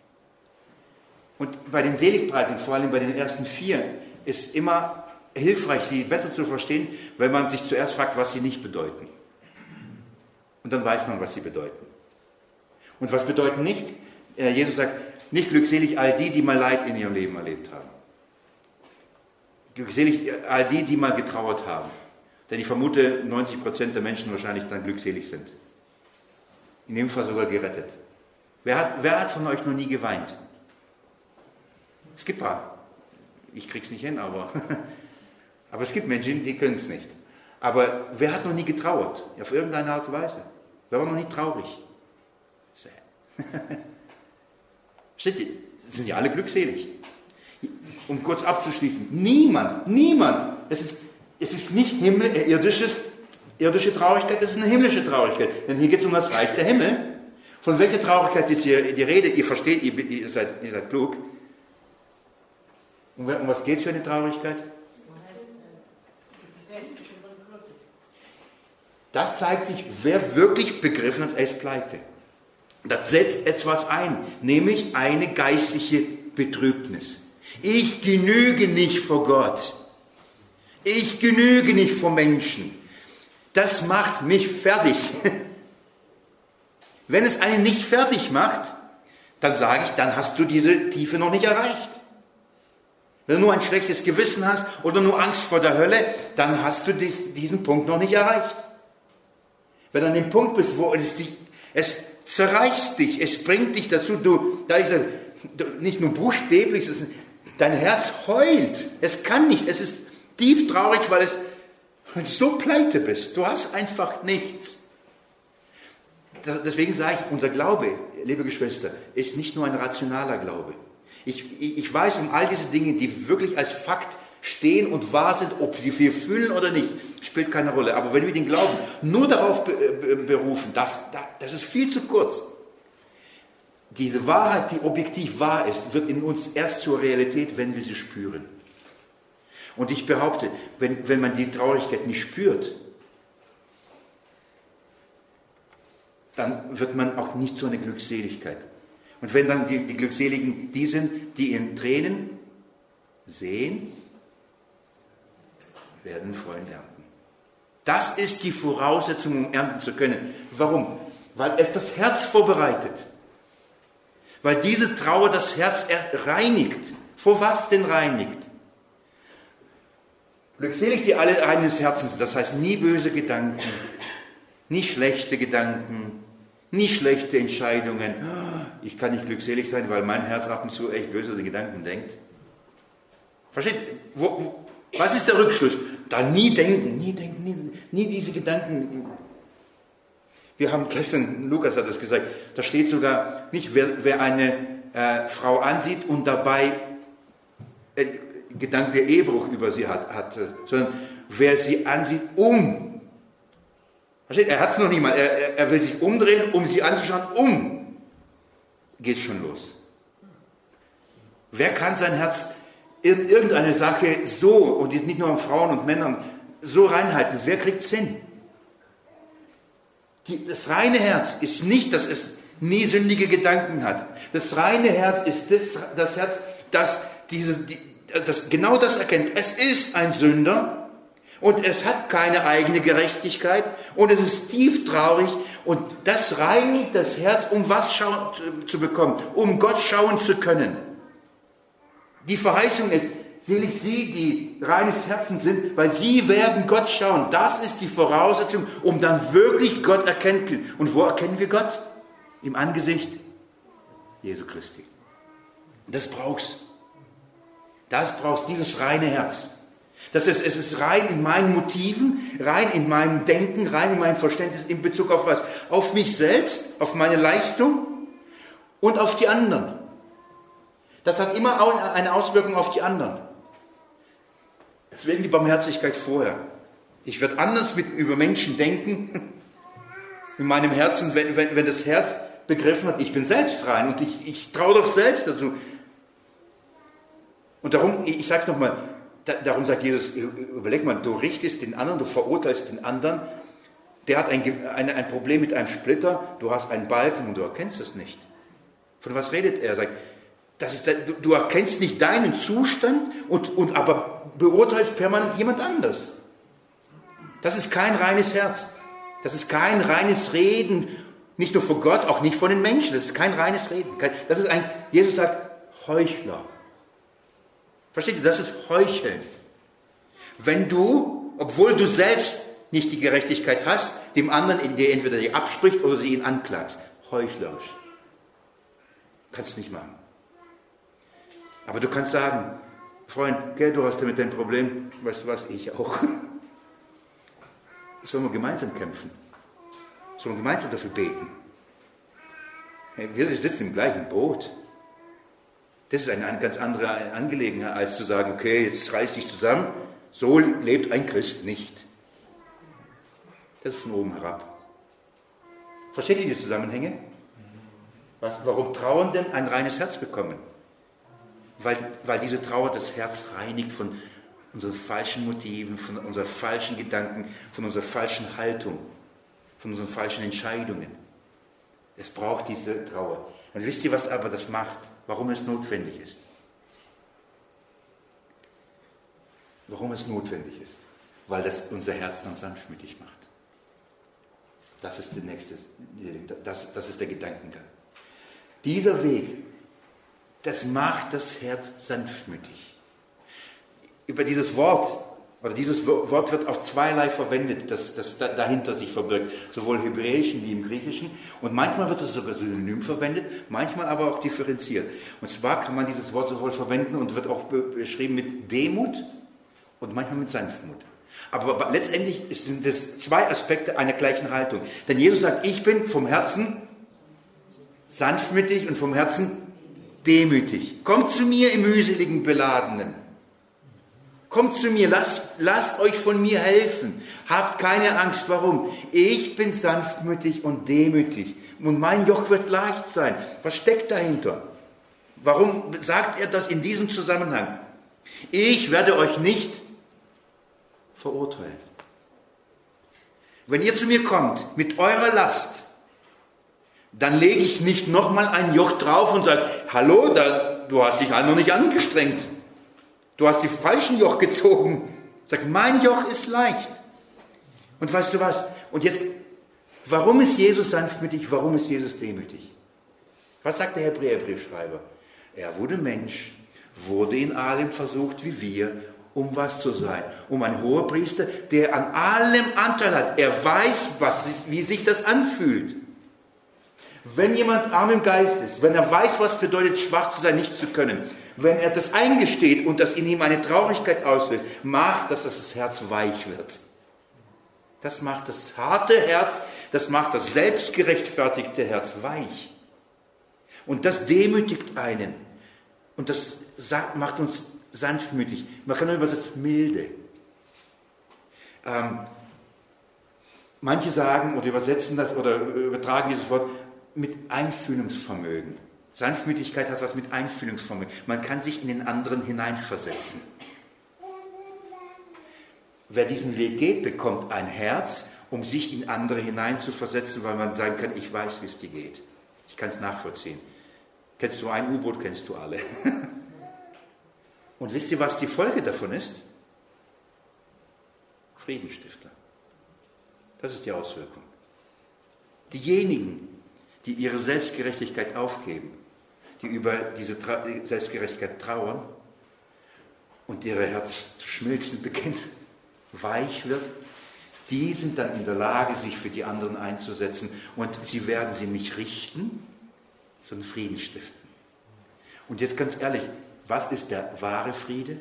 Und bei den Seligpreisungen, vor allem bei den ersten vier, ist immer hilfreich, sie besser zu verstehen, wenn man sich zuerst fragt, was sie nicht bedeuten. Und dann weiß man, was sie bedeuten. Und was bedeuten nicht? Jesus sagt, nicht glückselig all die, die mal Leid in ihrem Leben erlebt haben. Glückselig all die, die mal getrauert haben. Denn ich vermute, neunzig Prozent der Menschen wahrscheinlich dann glückselig sind. In dem Fall sogar gerettet. Wer hat, wer hat von euch noch nie geweint? Es gibt ein paar. Ich krieg's nicht hin, aber, aber es gibt Menschen, die können es nicht. Aber wer hat noch nie getrauert? Auf irgendeine Art und Weise. Wer war noch nie traurig? Steht ihr? Sind ja alle glückselig. Um kurz abzuschließen. Niemand, niemand. Es ist, es ist nicht Himmel, äh, irdisches, irdische Traurigkeit, es ist eine himmlische Traurigkeit. Denn hier geht es um das Reich der Himmel. Von welcher Traurigkeit ist hier die Rede? Ihr versteht, ihr, ihr, seid, ihr seid klug. Um, um was geht es für eine Traurigkeit? Da zeigt sich, wer wirklich begriffen hat, er ist pleite. Das setzt etwas ein, nämlich eine geistliche Betrübnis. Ich genüge nicht vor Gott. Ich genüge nicht vor Menschen. Das macht mich fertig. Wenn es einen nicht fertig macht, dann sage ich, dann hast du diese Tiefe noch nicht erreicht. Wenn du nur ein schlechtes Gewissen hast oder nur Angst vor der Hölle, dann hast du dies, diesen Punkt noch nicht erreicht. Wenn du an dem Punkt bist, wo es dich, es zerreißt dich, es bringt dich dazu, du, da ist du, nicht nur buchstäblich, es ist, dein Herz heult. Es kann nicht, es ist tief traurig, weil, es, weil du so pleite bist. Du hast einfach nichts. Deswegen sage ich, unser Glaube, liebe Geschwister, ist nicht nur ein rationaler Glaube. Ich, ich weiß um all diese Dinge, die wirklich als Fakt stehen und wahr sind, ob sie wir fühlen oder nicht, spielt keine Rolle. Aber wenn wir den Glauben nur darauf berufen, das, das ist viel zu kurz. Diese Wahrheit, die objektiv wahr ist, wird in uns erst zur Realität, wenn wir sie spüren. Und ich behaupte, wenn, wenn man die Traurigkeit nicht spürt, dann wird man auch nicht zu einer Glückseligkeit. Und wenn dann die, die Glückseligen die sind, die in Tränen sehen, werden Freunde ernten. Das ist die Voraussetzung, um ernten zu können. Warum? Weil es das Herz vorbereitet. Weil diese Trauer das Herz reinigt. Vor was denn reinigt? Glückselig die alle eines Herzens sind. Das heißt, nie böse Gedanken, nie schlechte Gedanken, nie schlechte Entscheidungen. Ich kann nicht glückselig sein, weil mein Herz ab und zu echt böse Gedanken denkt. Versteht? Wo, wo, was ist der Rückschluss? Da nie denken, nie denken, nie, nie diese Gedanken. Wir haben gestern, Lukas hat das gesagt, da steht sogar nicht, wer, wer eine äh, Frau ansieht und dabei äh, Gedanken der Ehebruch über sie hat, hat, sondern wer sie ansieht, um. Versteht? Er hat es noch nicht mal, er, er will sich umdrehen, um sie anzuschauen, um. Geht schon los. Wer kann sein Herz in irgendeine Sache so, und die ist nicht nur an Frauen und Männern, so reinhalten? Wer kriegt es hin? Die, das reine Herz ist nicht, dass es nie sündige Gedanken hat. Das reine Herz ist das, das Herz, das, diese, die, das genau das erkennt. Es ist ein Sünder und es hat keine eigene Gerechtigkeit und es ist tief traurig und das reinigt das Herz, um was schauen, zu bekommen, um Gott schauen zu können. Die Verheißung ist, selig sie, die reines Herzen sind, weil sie werden Gott schauen. Das ist die Voraussetzung, um dann wirklich Gott erkennen zu können. Und wo erkennen wir Gott? Im Angesicht Jesu Christi. Und das brauchst. Das brauchst, dieses reine Herz. Das ist, es ist rein in meinen Motiven, rein in meinem Denken, rein in meinem Verständnis in Bezug auf was? Auf mich selbst, auf meine Leistung und auf die anderen. Das hat immer auch eine Auswirkung auf die anderen. Deswegen die Barmherzigkeit vorher. Ich werde anders mit, über Menschen denken, in meinem Herzen, wenn, wenn, wenn das Herz begriffen hat, ich bin selbst rein und ich, ich traue doch selbst dazu. Und darum, ich sage es nochmal, da, darum sagt Jesus, überleg mal, du richtest den anderen, du verurteilst den anderen, der hat ein, ein, ein Problem mit einem Splitter, du hast einen Balken und du erkennst es nicht. Von was redet er? Er sagt, das ist, du, du erkennst nicht deinen Zustand und, und aber beurteilst permanent jemand anders. Das ist kein reines Herz. Das ist kein reines Reden, nicht nur vor Gott, auch nicht vor den Menschen. Das ist kein reines Reden. Das ist ein, Jesus sagt, Heuchler. Versteht ihr? Das ist Heucheln. Wenn du, obwohl du selbst nicht die Gerechtigkeit hast, dem anderen in dir entweder die absprichst oder sie ihn anklagst. Heuchlerisch. Kannst du nicht machen. Aber du kannst sagen, Freund, gell, du hast damit dein Problem, weißt du was, ich auch. Sollen wir gemeinsam kämpfen? Sollen wir gemeinsam dafür beten? Wir sitzen im gleichen Boot. Das ist eine, eine ganz andere Angelegenheit, als zu sagen, okay, jetzt reiß dich zusammen. So lebt ein Christ nicht. Das ist von oben herab. Versteht ihr die Zusammenhänge? Was, warum Trauern denn ein reines Herz bekommen? Weil, weil diese Trauer das Herz reinigt von unseren falschen Motiven, von unseren falschen Gedanken, von unserer falschen Haltung, von unseren falschen Entscheidungen. Es braucht diese Trauer. Und wisst ihr, was aber das macht? Warum es notwendig ist? Warum es notwendig ist? Weil das unser Herz dann sanftmütig macht. Das ist der nächste, das, das ist der Gedankengang. Dieser Weg, das macht das Herz sanftmütig. Über dieses Wort, oder dieses Wort wird auf zweierlei verwendet, das, das dahinter sich verbirgt, sowohl im Hebräischen wie im Griechischen. Und manchmal wird es sogar synonym verwendet, manchmal aber auch differenziert. Und zwar kann man dieses Wort sowohl verwenden und wird auch beschrieben mit Demut und manchmal mit Sanftmut. Aber letztendlich sind das zwei Aspekte einer gleichen Haltung. Denn Jesus sagt, ich bin vom Herzen sanftmütig und vom Herzen demütig. Kommt zu mir, im mühseligen Beladenen. Kommt zu mir, lasst, lasst euch von mir helfen. Habt keine Angst. Warum? Ich bin sanftmütig und demütig. Und mein Joch wird leicht sein. Was steckt dahinter? Warum sagt er das in diesem Zusammenhang? Ich werde euch nicht verurteilen. Wenn ihr zu mir kommt mit eurer Last, dann lege ich nicht nochmal ein Joch drauf und sage, hallo, da, du hast dich halt noch nicht angestrengt. Du hast die falschen Joch gezogen. Sag, mein Joch ist leicht. Und weißt du was? Und jetzt, warum ist Jesus sanftmütig? Warum ist Jesus demütig? Was sagt der Hebräerbriefschreiber? Er wurde Mensch, wurde in allem versucht wie wir, um was zu sein? Um ein Hohepriester, der an allem Anteil hat. Er weiß, was, wie sich das anfühlt. Wenn jemand arm im Geist ist, wenn er weiß, was bedeutet, schwach zu sein, nicht zu können, wenn er das eingesteht und das in ihm eine Traurigkeit auslöst, macht, dass das Herz weich wird. Das macht das harte Herz, das macht das selbstgerechtfertigte Herz weich. Und das demütigt einen. Und das sagt, macht uns sanftmütig. Man kann nur übersetzen, milde. Ähm, manche sagen oder übersetzen das oder übertragen dieses Wort mit Einfühlungsvermögen. Sanftmütigkeit hat was mit Einfühlungsvermögen. Man kann sich in den anderen hineinversetzen. Wer diesen Weg geht, bekommt ein Herz, um sich in andere hineinzuversetzen, weil man sagen kann, ich weiß, wie es dir geht. Ich kann es nachvollziehen. Kennst du ein U-Boot, kennst du alle. Und wisst ihr, was die Folge davon ist? Friedensstifter. Das ist die Auswirkung. Diejenigen, die ihre Selbstgerechtigkeit aufgeben, die über diese Tra- Selbstgerechtigkeit trauern und ihr Herz zu schmilzen beginnt, weich wird, die sind dann in der Lage, sich für die anderen einzusetzen und sie werden sie nicht richten, sondern Frieden stiften. Und jetzt ganz ehrlich, was ist der wahre Friede?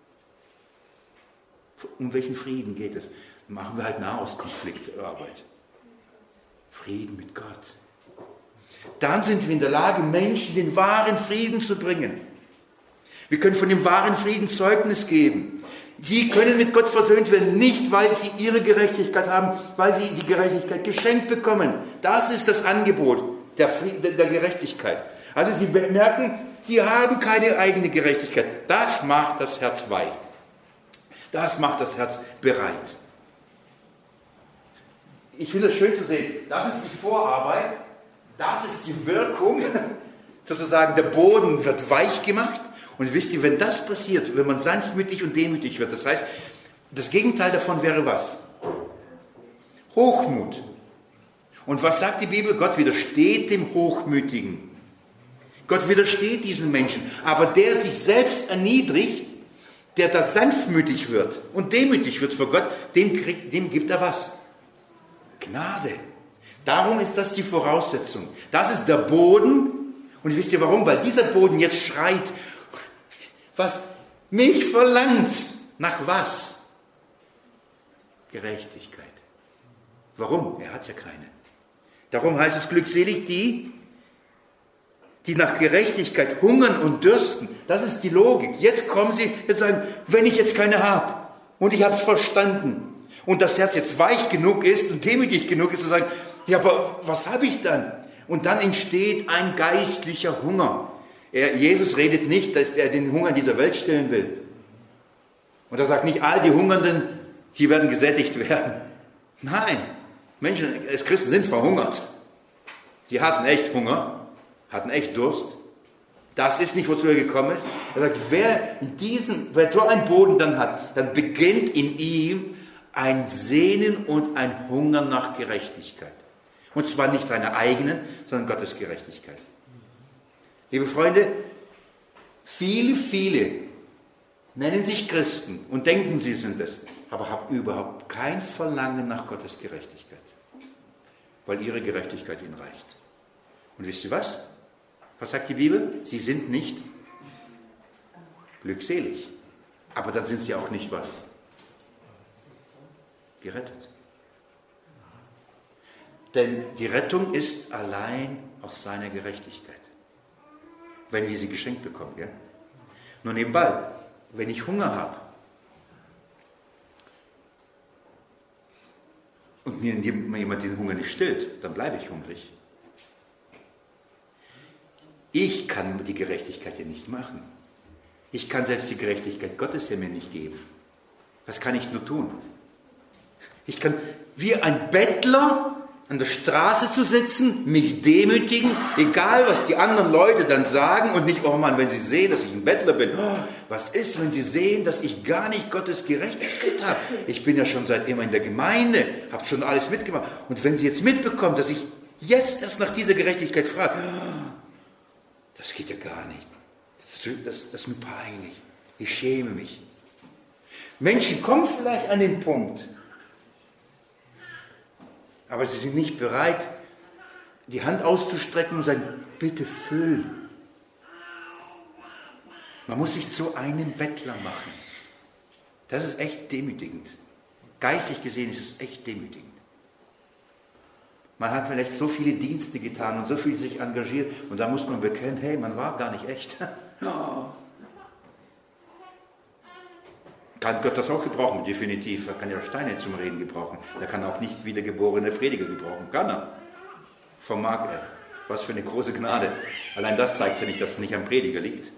Um welchen Frieden geht es? Machen wir halt Nahostkonfliktarbeit. Frieden mit Gott. Dann sind wir in der Lage, Menschen den wahren Frieden zu bringen. Wir können von dem wahren Frieden Zeugnis geben. Sie können mit Gott versöhnt werden, nicht weil sie ihre Gerechtigkeit haben, weil sie die Gerechtigkeit geschenkt bekommen. Das ist das Angebot der, Frieden, der Gerechtigkeit. Also sie merken, sie haben keine eigene Gerechtigkeit. Das macht das Herz weich. Das macht das Herz bereit. Ich finde es schön zu sehen, das ist die Vorarbeit, das ist die Wirkung, sozusagen der Boden wird weich gemacht. Und wisst ihr, wenn das passiert, wenn man sanftmütig und demütig wird, das heißt, das Gegenteil davon wäre was? Hochmut. Und was sagt die Bibel? Gott widersteht dem Hochmütigen. Gott widersteht diesen Menschen. Aber der sich selbst erniedrigt, der da sanftmütig wird und demütig wird vor Gott, dem, kriegt, dem gibt er was? Gnade. Darum ist das die Voraussetzung. Das ist der Boden. Und wisst ihr warum? Weil dieser Boden jetzt schreit, was mich verlangt. Nach was? Gerechtigkeit. Warum? Er hat ja keine. Darum heißt es glückselig die, die nach Gerechtigkeit hungern und dürsten. Das ist die Logik. Jetzt kommen sie, jetzt sagen, wenn ich jetzt keine habe und ich habe es verstanden und das Herz jetzt weich genug ist und demütig genug ist, zu sagen, ja, aber was habe ich dann? Und dann entsteht ein geistlicher Hunger. Er, Jesus redet nicht, dass er den Hunger dieser Welt stillen will. Und er sagt nicht, all die Hungernden, sie werden gesättigt werden. Nein, Menschen, als Christen sind verhungert. Sie hatten echt Hunger, hatten echt Durst. Das ist nicht, wozu er gekommen ist. Er sagt, wer, in diesen, wer so einen Boden dann hat, dann beginnt in ihm ein Sehnen und ein Hunger nach Gerechtigkeit. Und zwar nicht seine eigenen, sondern Gottes Gerechtigkeit. Liebe Freunde, viele, viele nennen sich Christen und denken, sie sind es, aber haben überhaupt kein Verlangen nach Gottes Gerechtigkeit, weil ihre Gerechtigkeit ihnen reicht. Und wisst ihr was? Was sagt die Bibel? Sie sind nicht glückselig, aber dann sind sie auch nicht was? Gerettet. Denn die Rettung ist allein aus seiner Gerechtigkeit. Wenn wir sie geschenkt bekommen. Gell? Nur nebenbei, wenn ich Hunger habe und mir jemand den Hunger nicht stillt, dann bleibe ich hungrig. Ich kann die Gerechtigkeit ja nicht machen. Ich kann selbst die Gerechtigkeit Gottes ja mir nicht geben. Was kann ich nur tun? Ich kann wie ein Bettler an der Straße zu sitzen, mich demütigen, egal was die anderen Leute dann sagen und nicht, oh Mann, wenn sie sehen, dass ich ein Bettler bin, oh, was ist, wenn sie sehen, dass ich gar nicht Gottes Gerechtigkeit habe? Ich bin ja schon seit immer in der Gemeinde, habe schon alles mitgemacht. Und wenn sie jetzt mitbekommen, dass ich jetzt erst nach dieser Gerechtigkeit frage, oh, das geht ja gar nicht. Das, das, das ist mir peinlich. Ich schäme mich. Menschen kommen vielleicht an den Punkt, aber sie sind nicht bereit, die Hand auszustrecken und sagen, bitte füll. Man muss sich zu einem Bettler machen. Das ist echt demütigend. Geistig gesehen ist es echt demütigend. Man hat vielleicht so viele Dienste getan und so viel sich engagiert und da muss man bekennen, hey, man war gar nicht echt. Kann Gott das auch gebrauchen? Definitiv. Er kann ja Steine zum Reden gebrauchen. Er kann auch nicht wiedergeborene Prediger gebrauchen. Kann er. Vermag er. Was für eine große Gnade. Allein das zeigt ja nicht, dass es nicht am Prediger liegt.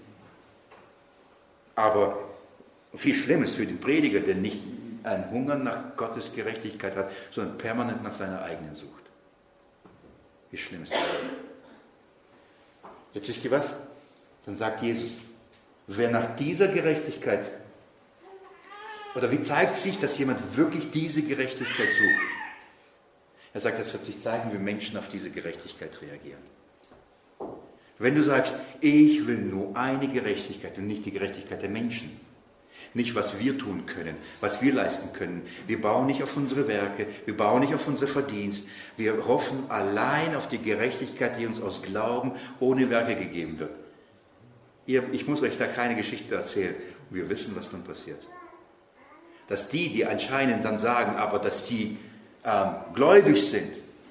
Aber viel Schlimmes für den Prediger, der nicht einen Hunger nach Gottes Gerechtigkeit hat, sondern permanent nach seiner eigenen sucht. Wie schlimm ist das? Jetzt wisst ihr was? Dann sagt Jesus, wer nach dieser Gerechtigkeit, oder wie zeigt sich, dass jemand wirklich diese Gerechtigkeit sucht? Er sagt, das wird sich zeigen, wie Menschen auf diese Gerechtigkeit reagieren. Wenn du sagst, ich will nur eine Gerechtigkeit und nicht die Gerechtigkeit der Menschen, nicht was wir tun können, was wir leisten können. Wir bauen nicht auf unsere Werke, wir bauen nicht auf unser Verdienst. Wir hoffen allein auf die Gerechtigkeit, die uns aus Glauben ohne Werke gegeben wird. Ihr, ich muss euch da keine Geschichte erzählen. Wir wissen, was dann passiert. Dass die, die anscheinend dann sagen, aber dass sie ähm, gläubig sind,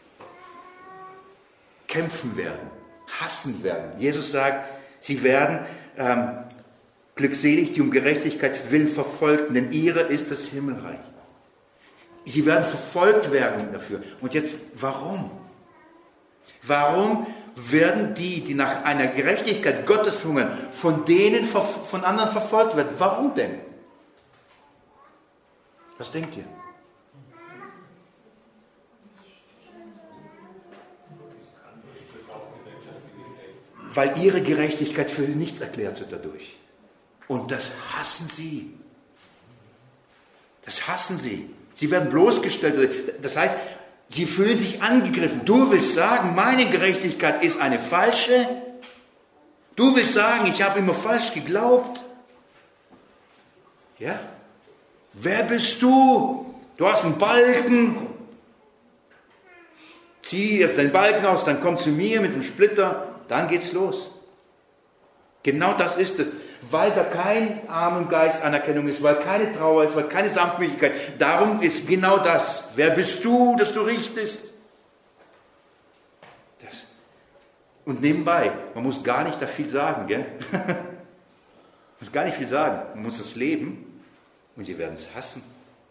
kämpfen werden, hassen werden. Jesus sagt, sie werden ähm, glückselig, die um Gerechtigkeit willen verfolgten, denn ihre ist das Himmelreich. Sie werden verfolgt werden dafür. Und jetzt, warum? Warum werden die, die nach einer Gerechtigkeit Gottes hungern, von denen, von anderen verfolgt werden? Warum denn? Was denkt ihr? Weil ihre Gerechtigkeit für nichts erklärt wird dadurch. Und das hassen sie. Das hassen sie. Sie werden bloßgestellt. Das heißt, sie fühlen sich angegriffen. Du willst sagen, meine Gerechtigkeit ist eine falsche? Du willst sagen, ich habe immer falsch geglaubt? Ja? Wer bist du? Du hast einen Balken. Zieh jetzt deinen Balken aus, dann komm zu mir mit dem Splitter. Dann geht's los. Genau das ist es. Weil da kein Armengeist Anerkennung ist, weil keine Trauer ist, weil keine Sanftmütigkeit. Darum ist genau das. Wer bist du, dass du richtest? Das. Und nebenbei, man muss gar nicht da viel sagen, gell? Man muss gar nicht viel sagen. Man muss es leben und wir werden es hassen.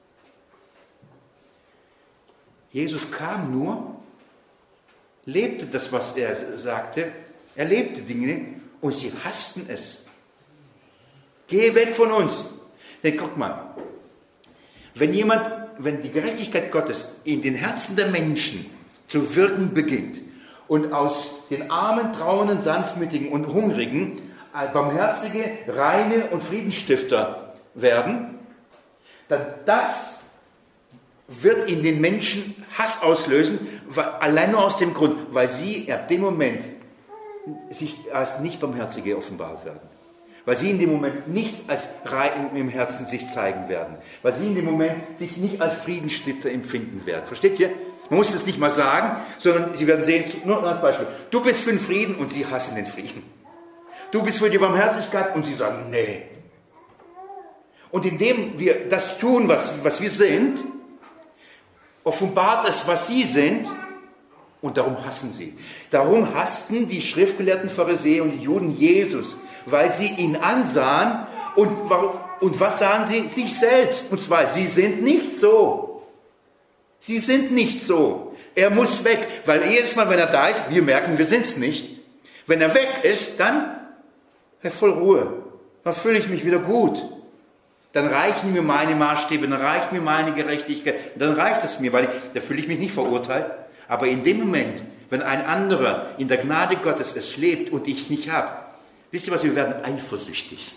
Jesus kam nur, lebte das, was er sagte. Er lebte Dinge und sie hassten es. Geh weg von uns. Denn guck mal, wenn jemand, wenn die Gerechtigkeit Gottes in den Herzen der Menschen zu wirken beginnt und aus den armen, trauernden, sanftmütigen und hungrigen barmherzige, reine und Friedensstifter werden, dann das wird in den Menschen Hass auslösen, weil, allein nur aus dem Grund, weil sie ab dem Moment sich als nicht barmherzige offenbart werden. Weil sie in dem Moment nicht als rein im Herzen sich zeigen werden. Weil sie in dem Moment sich nicht als Friedensstifter empfinden werden. Versteht ihr? Man muss das nicht mal sagen, sondern sie werden sehen, nur als Beispiel, du bist für den Frieden und sie hassen den Frieden. Du bist für die Barmherzigkeit und sie sagen, nee. Und indem wir das tun, was, was wir sind, offenbart es, was sie sind, und darum hassen sie. Darum hassten die schriftgelehrten Pharisäer und die Juden Jesus, weil sie ihn ansahen und, warum, und was sahen sie? Sich selbst. Und zwar, sie sind nicht so. Sie sind nicht so. Er muss weg, weil jedes Mal, wenn er da ist, wir merken, wir sind es nicht. Wenn er weg ist, dann ja, voll Ruhe. Dann fühle ich mich wieder gut. Dann reichen mir meine Maßstäbe, dann reicht mir meine Gerechtigkeit. Dann reicht es mir, weil ich, da fühle ich mich nicht verurteilt. Aber in dem Moment, wenn ein anderer in der Gnade Gottes es lebt und ich es nicht habe, wisst ihr was, wir werden eifersüchtig.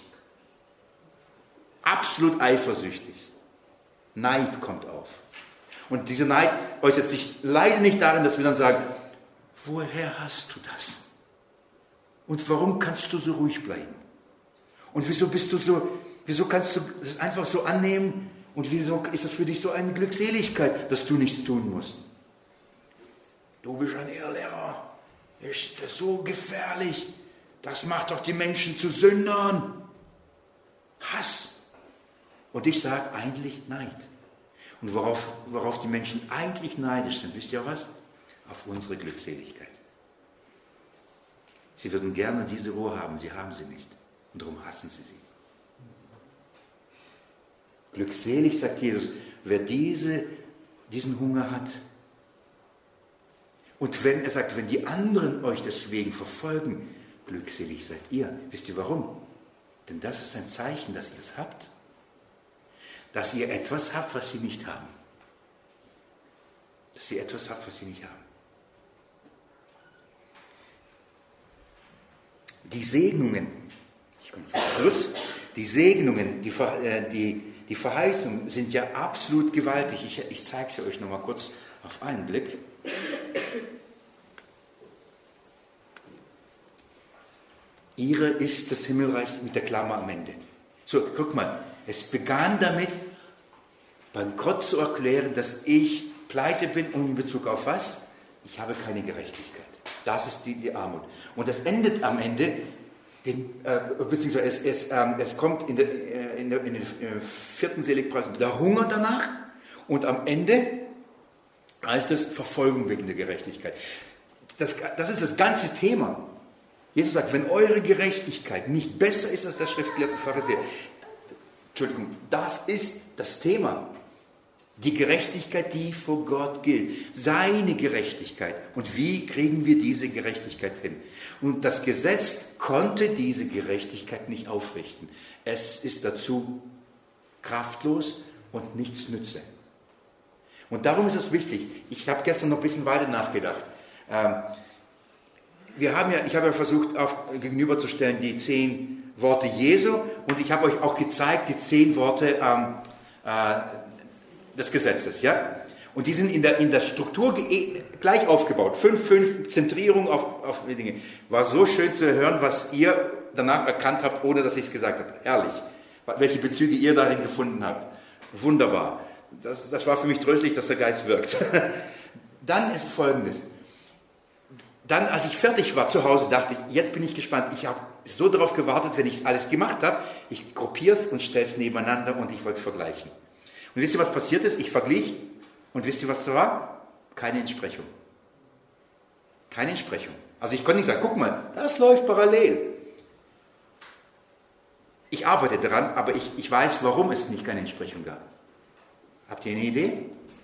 Absolut eifersüchtig. Neid kommt auf. Und dieser Neid äußert sich leider nicht darin, dass wir dann sagen, woher hast du das? Und warum kannst du so ruhig bleiben? Und wieso bist du so, wieso kannst du das einfach so annehmen? Und wieso ist das für dich so eine Glückseligkeit, dass du nichts tun musst? Du bist ein Irrlehrer. Ist das so gefährlich? Das macht doch die Menschen zu Sündern. Hass. Und ich sage eigentlich Neid. Und worauf, worauf die Menschen eigentlich neidisch sind, wisst ihr was? Auf unsere Glückseligkeit. Sie würden gerne diese Ruhe haben, sie haben sie nicht. Und darum hassen sie sie. Glückselig, sagt Jesus, wer diese, diesen Hunger hat. Und wenn er sagt, wenn die anderen euch deswegen verfolgen, glückselig seid ihr. Wisst ihr warum? Denn das ist ein Zeichen, dass ihr es habt. Dass ihr etwas habt, was sie nicht haben. Dass ihr etwas habt, was sie nicht haben. Die Segnungen, ich komme zum Schluss, die Segnungen, die, äh, die, die Verheißungen sind ja absolut gewaltig. Ich, ich zeige sie euch nochmal kurz auf einen Blick. Ihre ist das Himmelreich mit der Klammer am Ende. So, guck mal, es begann damit, beim Gott zu erklären, dass ich pleite bin und in Bezug auf was? Ich habe keine Gerechtigkeit. Das ist die, die Armut. Und das endet am Ende, den, äh, beziehungsweise es, es, ähm, es kommt in, der, äh, in, der, in den äh, vierten Seligpreis der Hunger danach und am Ende heißt es Verfolgung wegen der Gerechtigkeit. Das, das ist das ganze Thema. Jesus sagt, wenn eure Gerechtigkeit nicht besser ist als der Schriftgelehrten Pharisäer, Entschuldigung, das ist das Thema. Die Gerechtigkeit, die vor Gott gilt. Seine Gerechtigkeit. Und wie kriegen wir diese Gerechtigkeit hin? Und das Gesetz konnte diese Gerechtigkeit nicht aufrichten. Es ist dazu kraftlos und nichts nütze. Und darum ist es wichtig. Ich habe gestern noch ein bisschen weiter nachgedacht. Ähm, wir haben ja, ich habe ja versucht, auf, gegenüberzustellen die zehn Worte Jesu und ich habe euch auch gezeigt, die zehn Worte ähm, äh, des Gesetzes. Ja? Und die sind in der, in der Struktur gleich aufgebaut. Fünf, fünf Zentrierung auf, auf Dinge. War so schön zu hören, was ihr danach erkannt habt, ohne dass ich es gesagt habe. Herrlich. Welche Bezüge ihr darin gefunden habt. Wunderbar. Das, das war für mich tröstlich, dass der Geist wirkt. Dann ist Folgendes. Dann, als ich fertig war zu Hause, dachte ich, jetzt bin ich gespannt. Ich habe so darauf gewartet, wenn ich alles gemacht habe. Ich gruppiere es und stelle es nebeneinander und ich wollte es vergleichen. Und wisst ihr, was passiert ist? Ich verglich und wisst ihr, was da war? Keine Entsprechung. Keine Entsprechung. Also ich konnte nicht sagen, guck mal, das läuft parallel. Ich arbeite daran, aber ich, ich weiß, warum es nicht keine Entsprechung gab. Habt ihr eine Idee?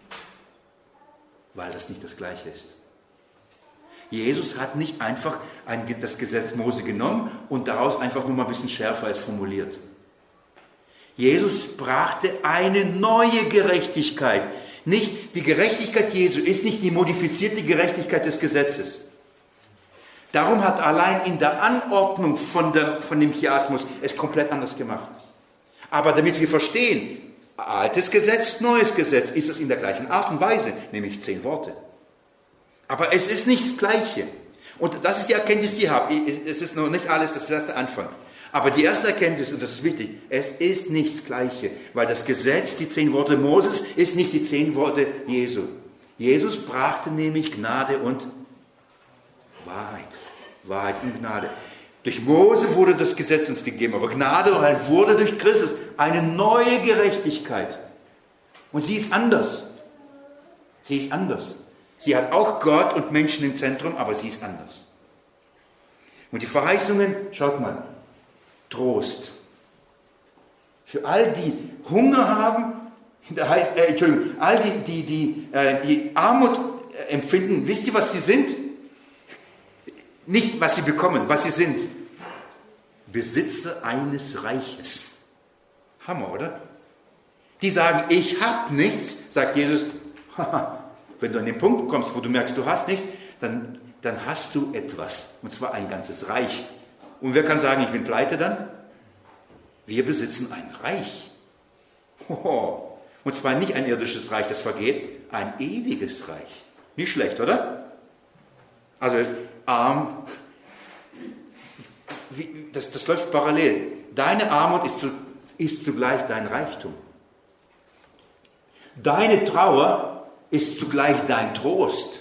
Weil das nicht das Gleiche ist. Jesus hat nicht einfach ein, das Gesetz Mose genommen und daraus einfach nur mal ein bisschen schärfer als formuliert. Jesus brachte eine neue Gerechtigkeit. Nicht, die Gerechtigkeit Jesu ist nicht die modifizierte Gerechtigkeit des Gesetzes. Darum hat allein in der Anordnung von, der, von dem Chiasmus es komplett anders gemacht. Aber damit wir verstehen, altes Gesetz, neues Gesetz, ist es in der gleichen Art und Weise, nämlich zehn Worte. Aber es ist nicht das Gleiche. Und das ist die Erkenntnis, die ich habe. Es ist noch nicht alles, das ist erst der Anfang. Aber die erste Erkenntnis, und das ist wichtig, es ist nicht das Gleiche. Weil das Gesetz, die zehn Worte Moses, ist nicht die zehn Worte Jesu. Jesus brachte nämlich Gnade und Wahrheit. Wahrheit und Gnade. Durch Mose wurde das Gesetz uns gegeben, aber Gnade wurde durch Christus eine neue Gerechtigkeit. Und sie ist anders. Sie ist anders. Sie hat auch Gott und Menschen im Zentrum, aber sie ist anders. Und die Verheißungen, schaut mal, Trost. Für all die Hunger haben Da heißt, äh, Entschuldigung, all die, die, die, äh, die Armut äh, empfinden, wisst ihr, was sie sind? Nicht, was sie bekommen, was sie sind. Besitzer eines Reiches. Hammer, oder? Die sagen, ich habe nichts, sagt Jesus. Wenn du an den Punkt kommst, wo du merkst, du hast nichts, dann, dann hast du etwas. Und zwar ein ganzes Reich. Und wer kann sagen, ich bin pleite dann? Wir besitzen ein Reich. Und zwar nicht ein irdisches Reich, das vergeht, ein ewiges Reich. Nicht schlecht, oder? Also arm, wie, das, das läuft parallel. Deine Armut ist, zu, ist zugleich dein Reichtum. Deine Trauer ist zugleich dein Trost.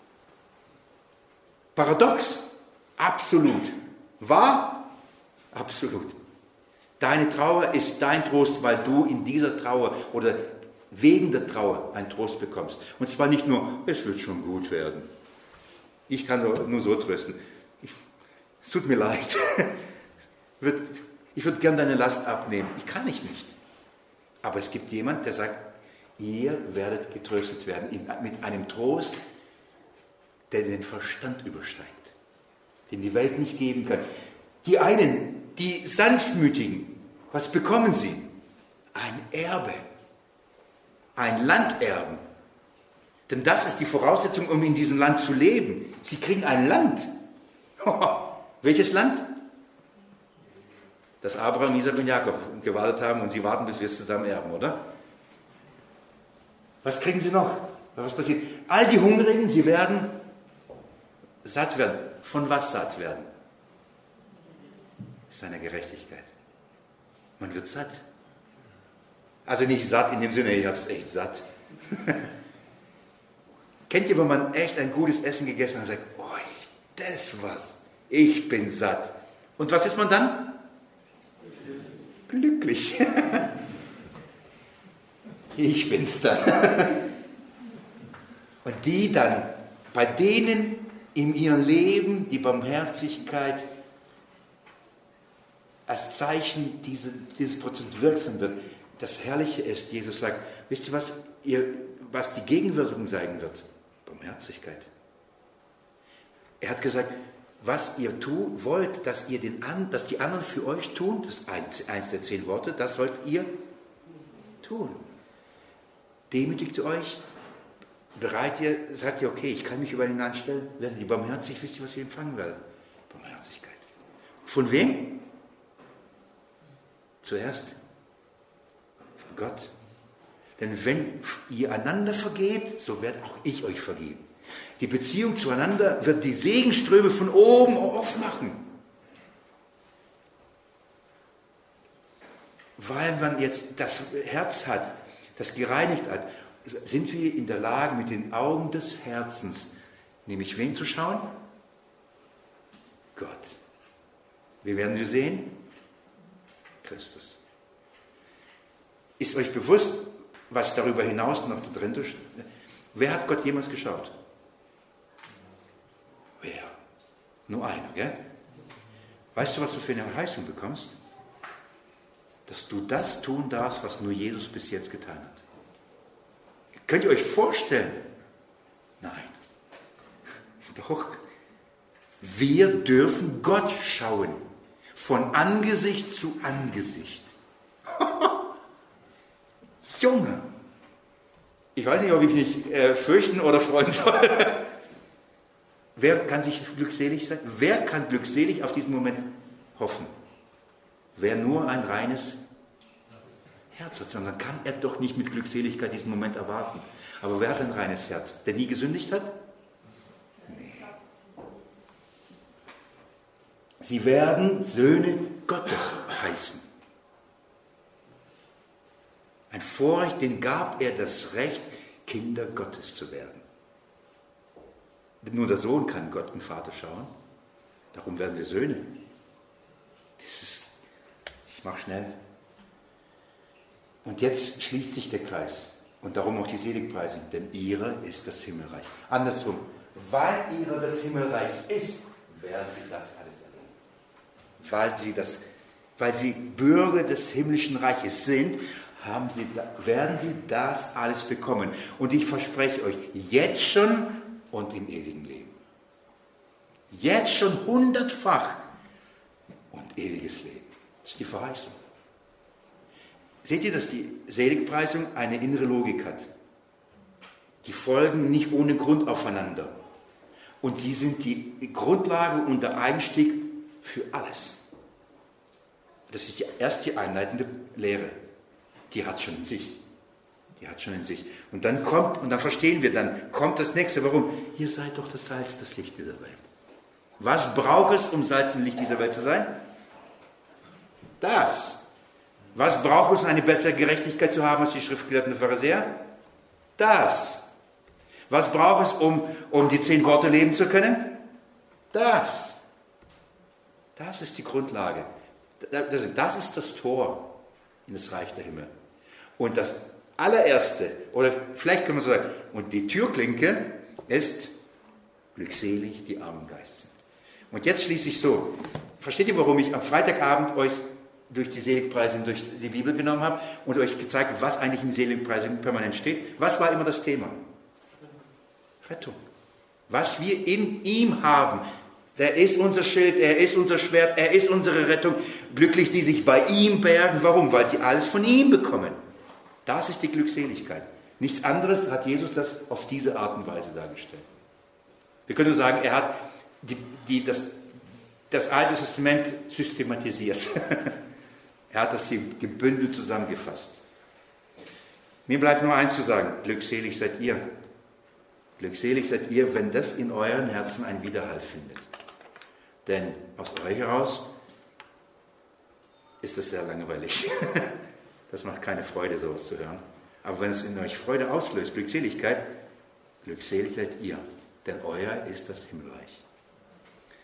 Paradox? Absolut. Wahr? Absolut. Deine Trauer ist dein Trost, weil du in dieser Trauer oder wegen der Trauer einen Trost bekommst. Und zwar nicht nur, es wird schon gut werden. Ich kann nur so trösten. Ich, es tut mir leid. Ich würde gern deine Last abnehmen. Ich kann ich nicht. Aber es gibt jemanden, der sagt, ihr werdet getröstet werden mit einem Trost, der den Verstand übersteigt, den die Welt nicht geben kann. Die einen, die Sanftmütigen, was bekommen sie? Ein Erbe, ein Landerben. Denn das ist die Voraussetzung, um in diesem Land zu leben. Sie kriegen ein Land. Welches Land? Das Abraham, Isaac und Jakob gewartet haben und sie warten, bis wir es zusammen erben, oder? Was kriegen sie noch? Was passiert? All die Hungrigen, sie werden satt werden. Von was satt werden? Seiner Gerechtigkeit. Man wird satt. Also nicht satt in dem Sinne, ich habe es echt satt. Kennt ihr, wenn man echt ein gutes Essen gegessen hat und sagt, oh, das was, ich bin satt. Und was ist man dann? Glücklich. Ich bin's dann. Und die dann, bei denen in ihrem Leben die Barmherzigkeit als Zeichen diese, dieses Prozesses wirksam wird. Das Herrliche ist, Jesus sagt, wisst ihr was, ihr, was die Gegenwirkung sein wird? Barmherzigkeit. Er hat gesagt, was ihr tun wollt, dass, ihr den an, dass die anderen für euch tun, das ist eins, eins der zehn Worte, das sollt ihr tun. Demütigt euch, bereit ihr, sagt ihr, okay, ich kann mich über ihn anstellen, werdet ihr barmherzig, wisst ihr, was ihr empfangen werdet? Barmherzigkeit. Von wem? Zuerst von Gott. Denn wenn ihr einander vergebt, so werde auch ich euch vergeben. Die Beziehung zueinander wird die Segenströme von oben aufmachen. Weil man jetzt das Herz hat, das gereinigt hat, sind wir in der Lage, mit den Augen des Herzens, nämlich wen zu schauen? Gott. Wie werden Sie sehen? Christus. Ist euch bewusst, was darüber hinaus noch drin ist? Wer hat Gott jemals geschaut? Wer? Nur einer, gell? Weißt du, was du für eine Verheißung bekommst? Dass du das tun darfst, was nur Jesus bis jetzt getan hat. Könnt ihr euch vorstellen? Nein. Doch. Wir dürfen Gott schauen. Von Angesicht zu Angesicht. Junge. Ich weiß nicht, ob ich mich äh, fürchten oder freuen soll. Wer kann sich glückselig sein? Wer kann glückselig auf diesen Moment hoffen? Wer nur ein reines Herz hat, sondern kann er doch nicht mit Glückseligkeit diesen Moment erwarten. Aber wer hat ein reines Herz? Der nie gesündigt hat? Nee. Sie werden Söhne Gottes heißen. Ein Vorrecht, den gab er das Recht, Kinder Gottes zu werden. Nur der Sohn kann Gott und Vater schauen. Darum werden wir Söhne. Das ist, ich mache schnell. Und jetzt schließt sich der Kreis. Und darum auch die Seligpreisung. Denn ihrer ist das Himmelreich. Andersrum, weil ihrer das Himmelreich ist, werden sie das alles erleben. Weil sie, das, weil sie Bürger des himmlischen Reiches sind, haben Sie, werden Sie das alles bekommen. Und ich verspreche euch, jetzt schon und im ewigen Leben. Jetzt schon hundertfach und ewiges Leben. Das ist die Verheißung. Seht ihr, dass die Seligpreisung eine innere Logik hat? Die folgen nicht ohne Grund aufeinander. Und sie sind die Grundlage und der Einstieg für alles. Das ist die, erst die einleitende Lehre. Die hat schon in sich. Die hat schon in sich. Und dann kommt, und dann verstehen wir, dann kommt das nächste. Warum? Ihr seid doch das Salz, das Licht dieser Welt. Was braucht es, um Salz und Licht dieser Welt zu sein? Das. Was braucht es, um eine bessere Gerechtigkeit zu haben als die Schriftgelehrten und Pharisäer? Das. Was braucht es, um, um die zehn Worte leben zu können? Das. Das ist die Grundlage. Das ist das Tor in das Reich der Himmel. Und das allererste, oder vielleicht können wir so sagen, und die Türklinke ist glückselig, die armen Geist sind. Und jetzt schließe ich so. Versteht ihr, warum ich am Freitagabend euch durch die Seligpreisung, durch die Bibel genommen habe und euch gezeigt habe, was eigentlich in Seligpreisung permanent steht? Was war immer das Thema? Rettung. Was wir in ihm haben. Er ist unser Schild, er ist unser Schwert, er ist unsere Rettung. Glücklich, die sich bei ihm bergen. Warum? Weil sie alles von ihm bekommen. Das ist die Glückseligkeit. Nichts anderes hat Jesus das auf diese Art und Weise dargestellt. Wir können nur sagen, er hat die, die, das, das Alte Testament systematisiert. Er hat das hier gebündelt zusammengefasst. Mir bleibt nur eins zu sagen, glückselig seid ihr. Glückselig seid ihr, wenn das in euren Herzen einen Widerhall findet. Denn aus euch heraus ist es sehr langweilig. Das macht keine Freude, sowas zu hören. Aber wenn es in euch Freude auslöst, Glückseligkeit, glückselig seid ihr, denn euer ist das Himmelreich.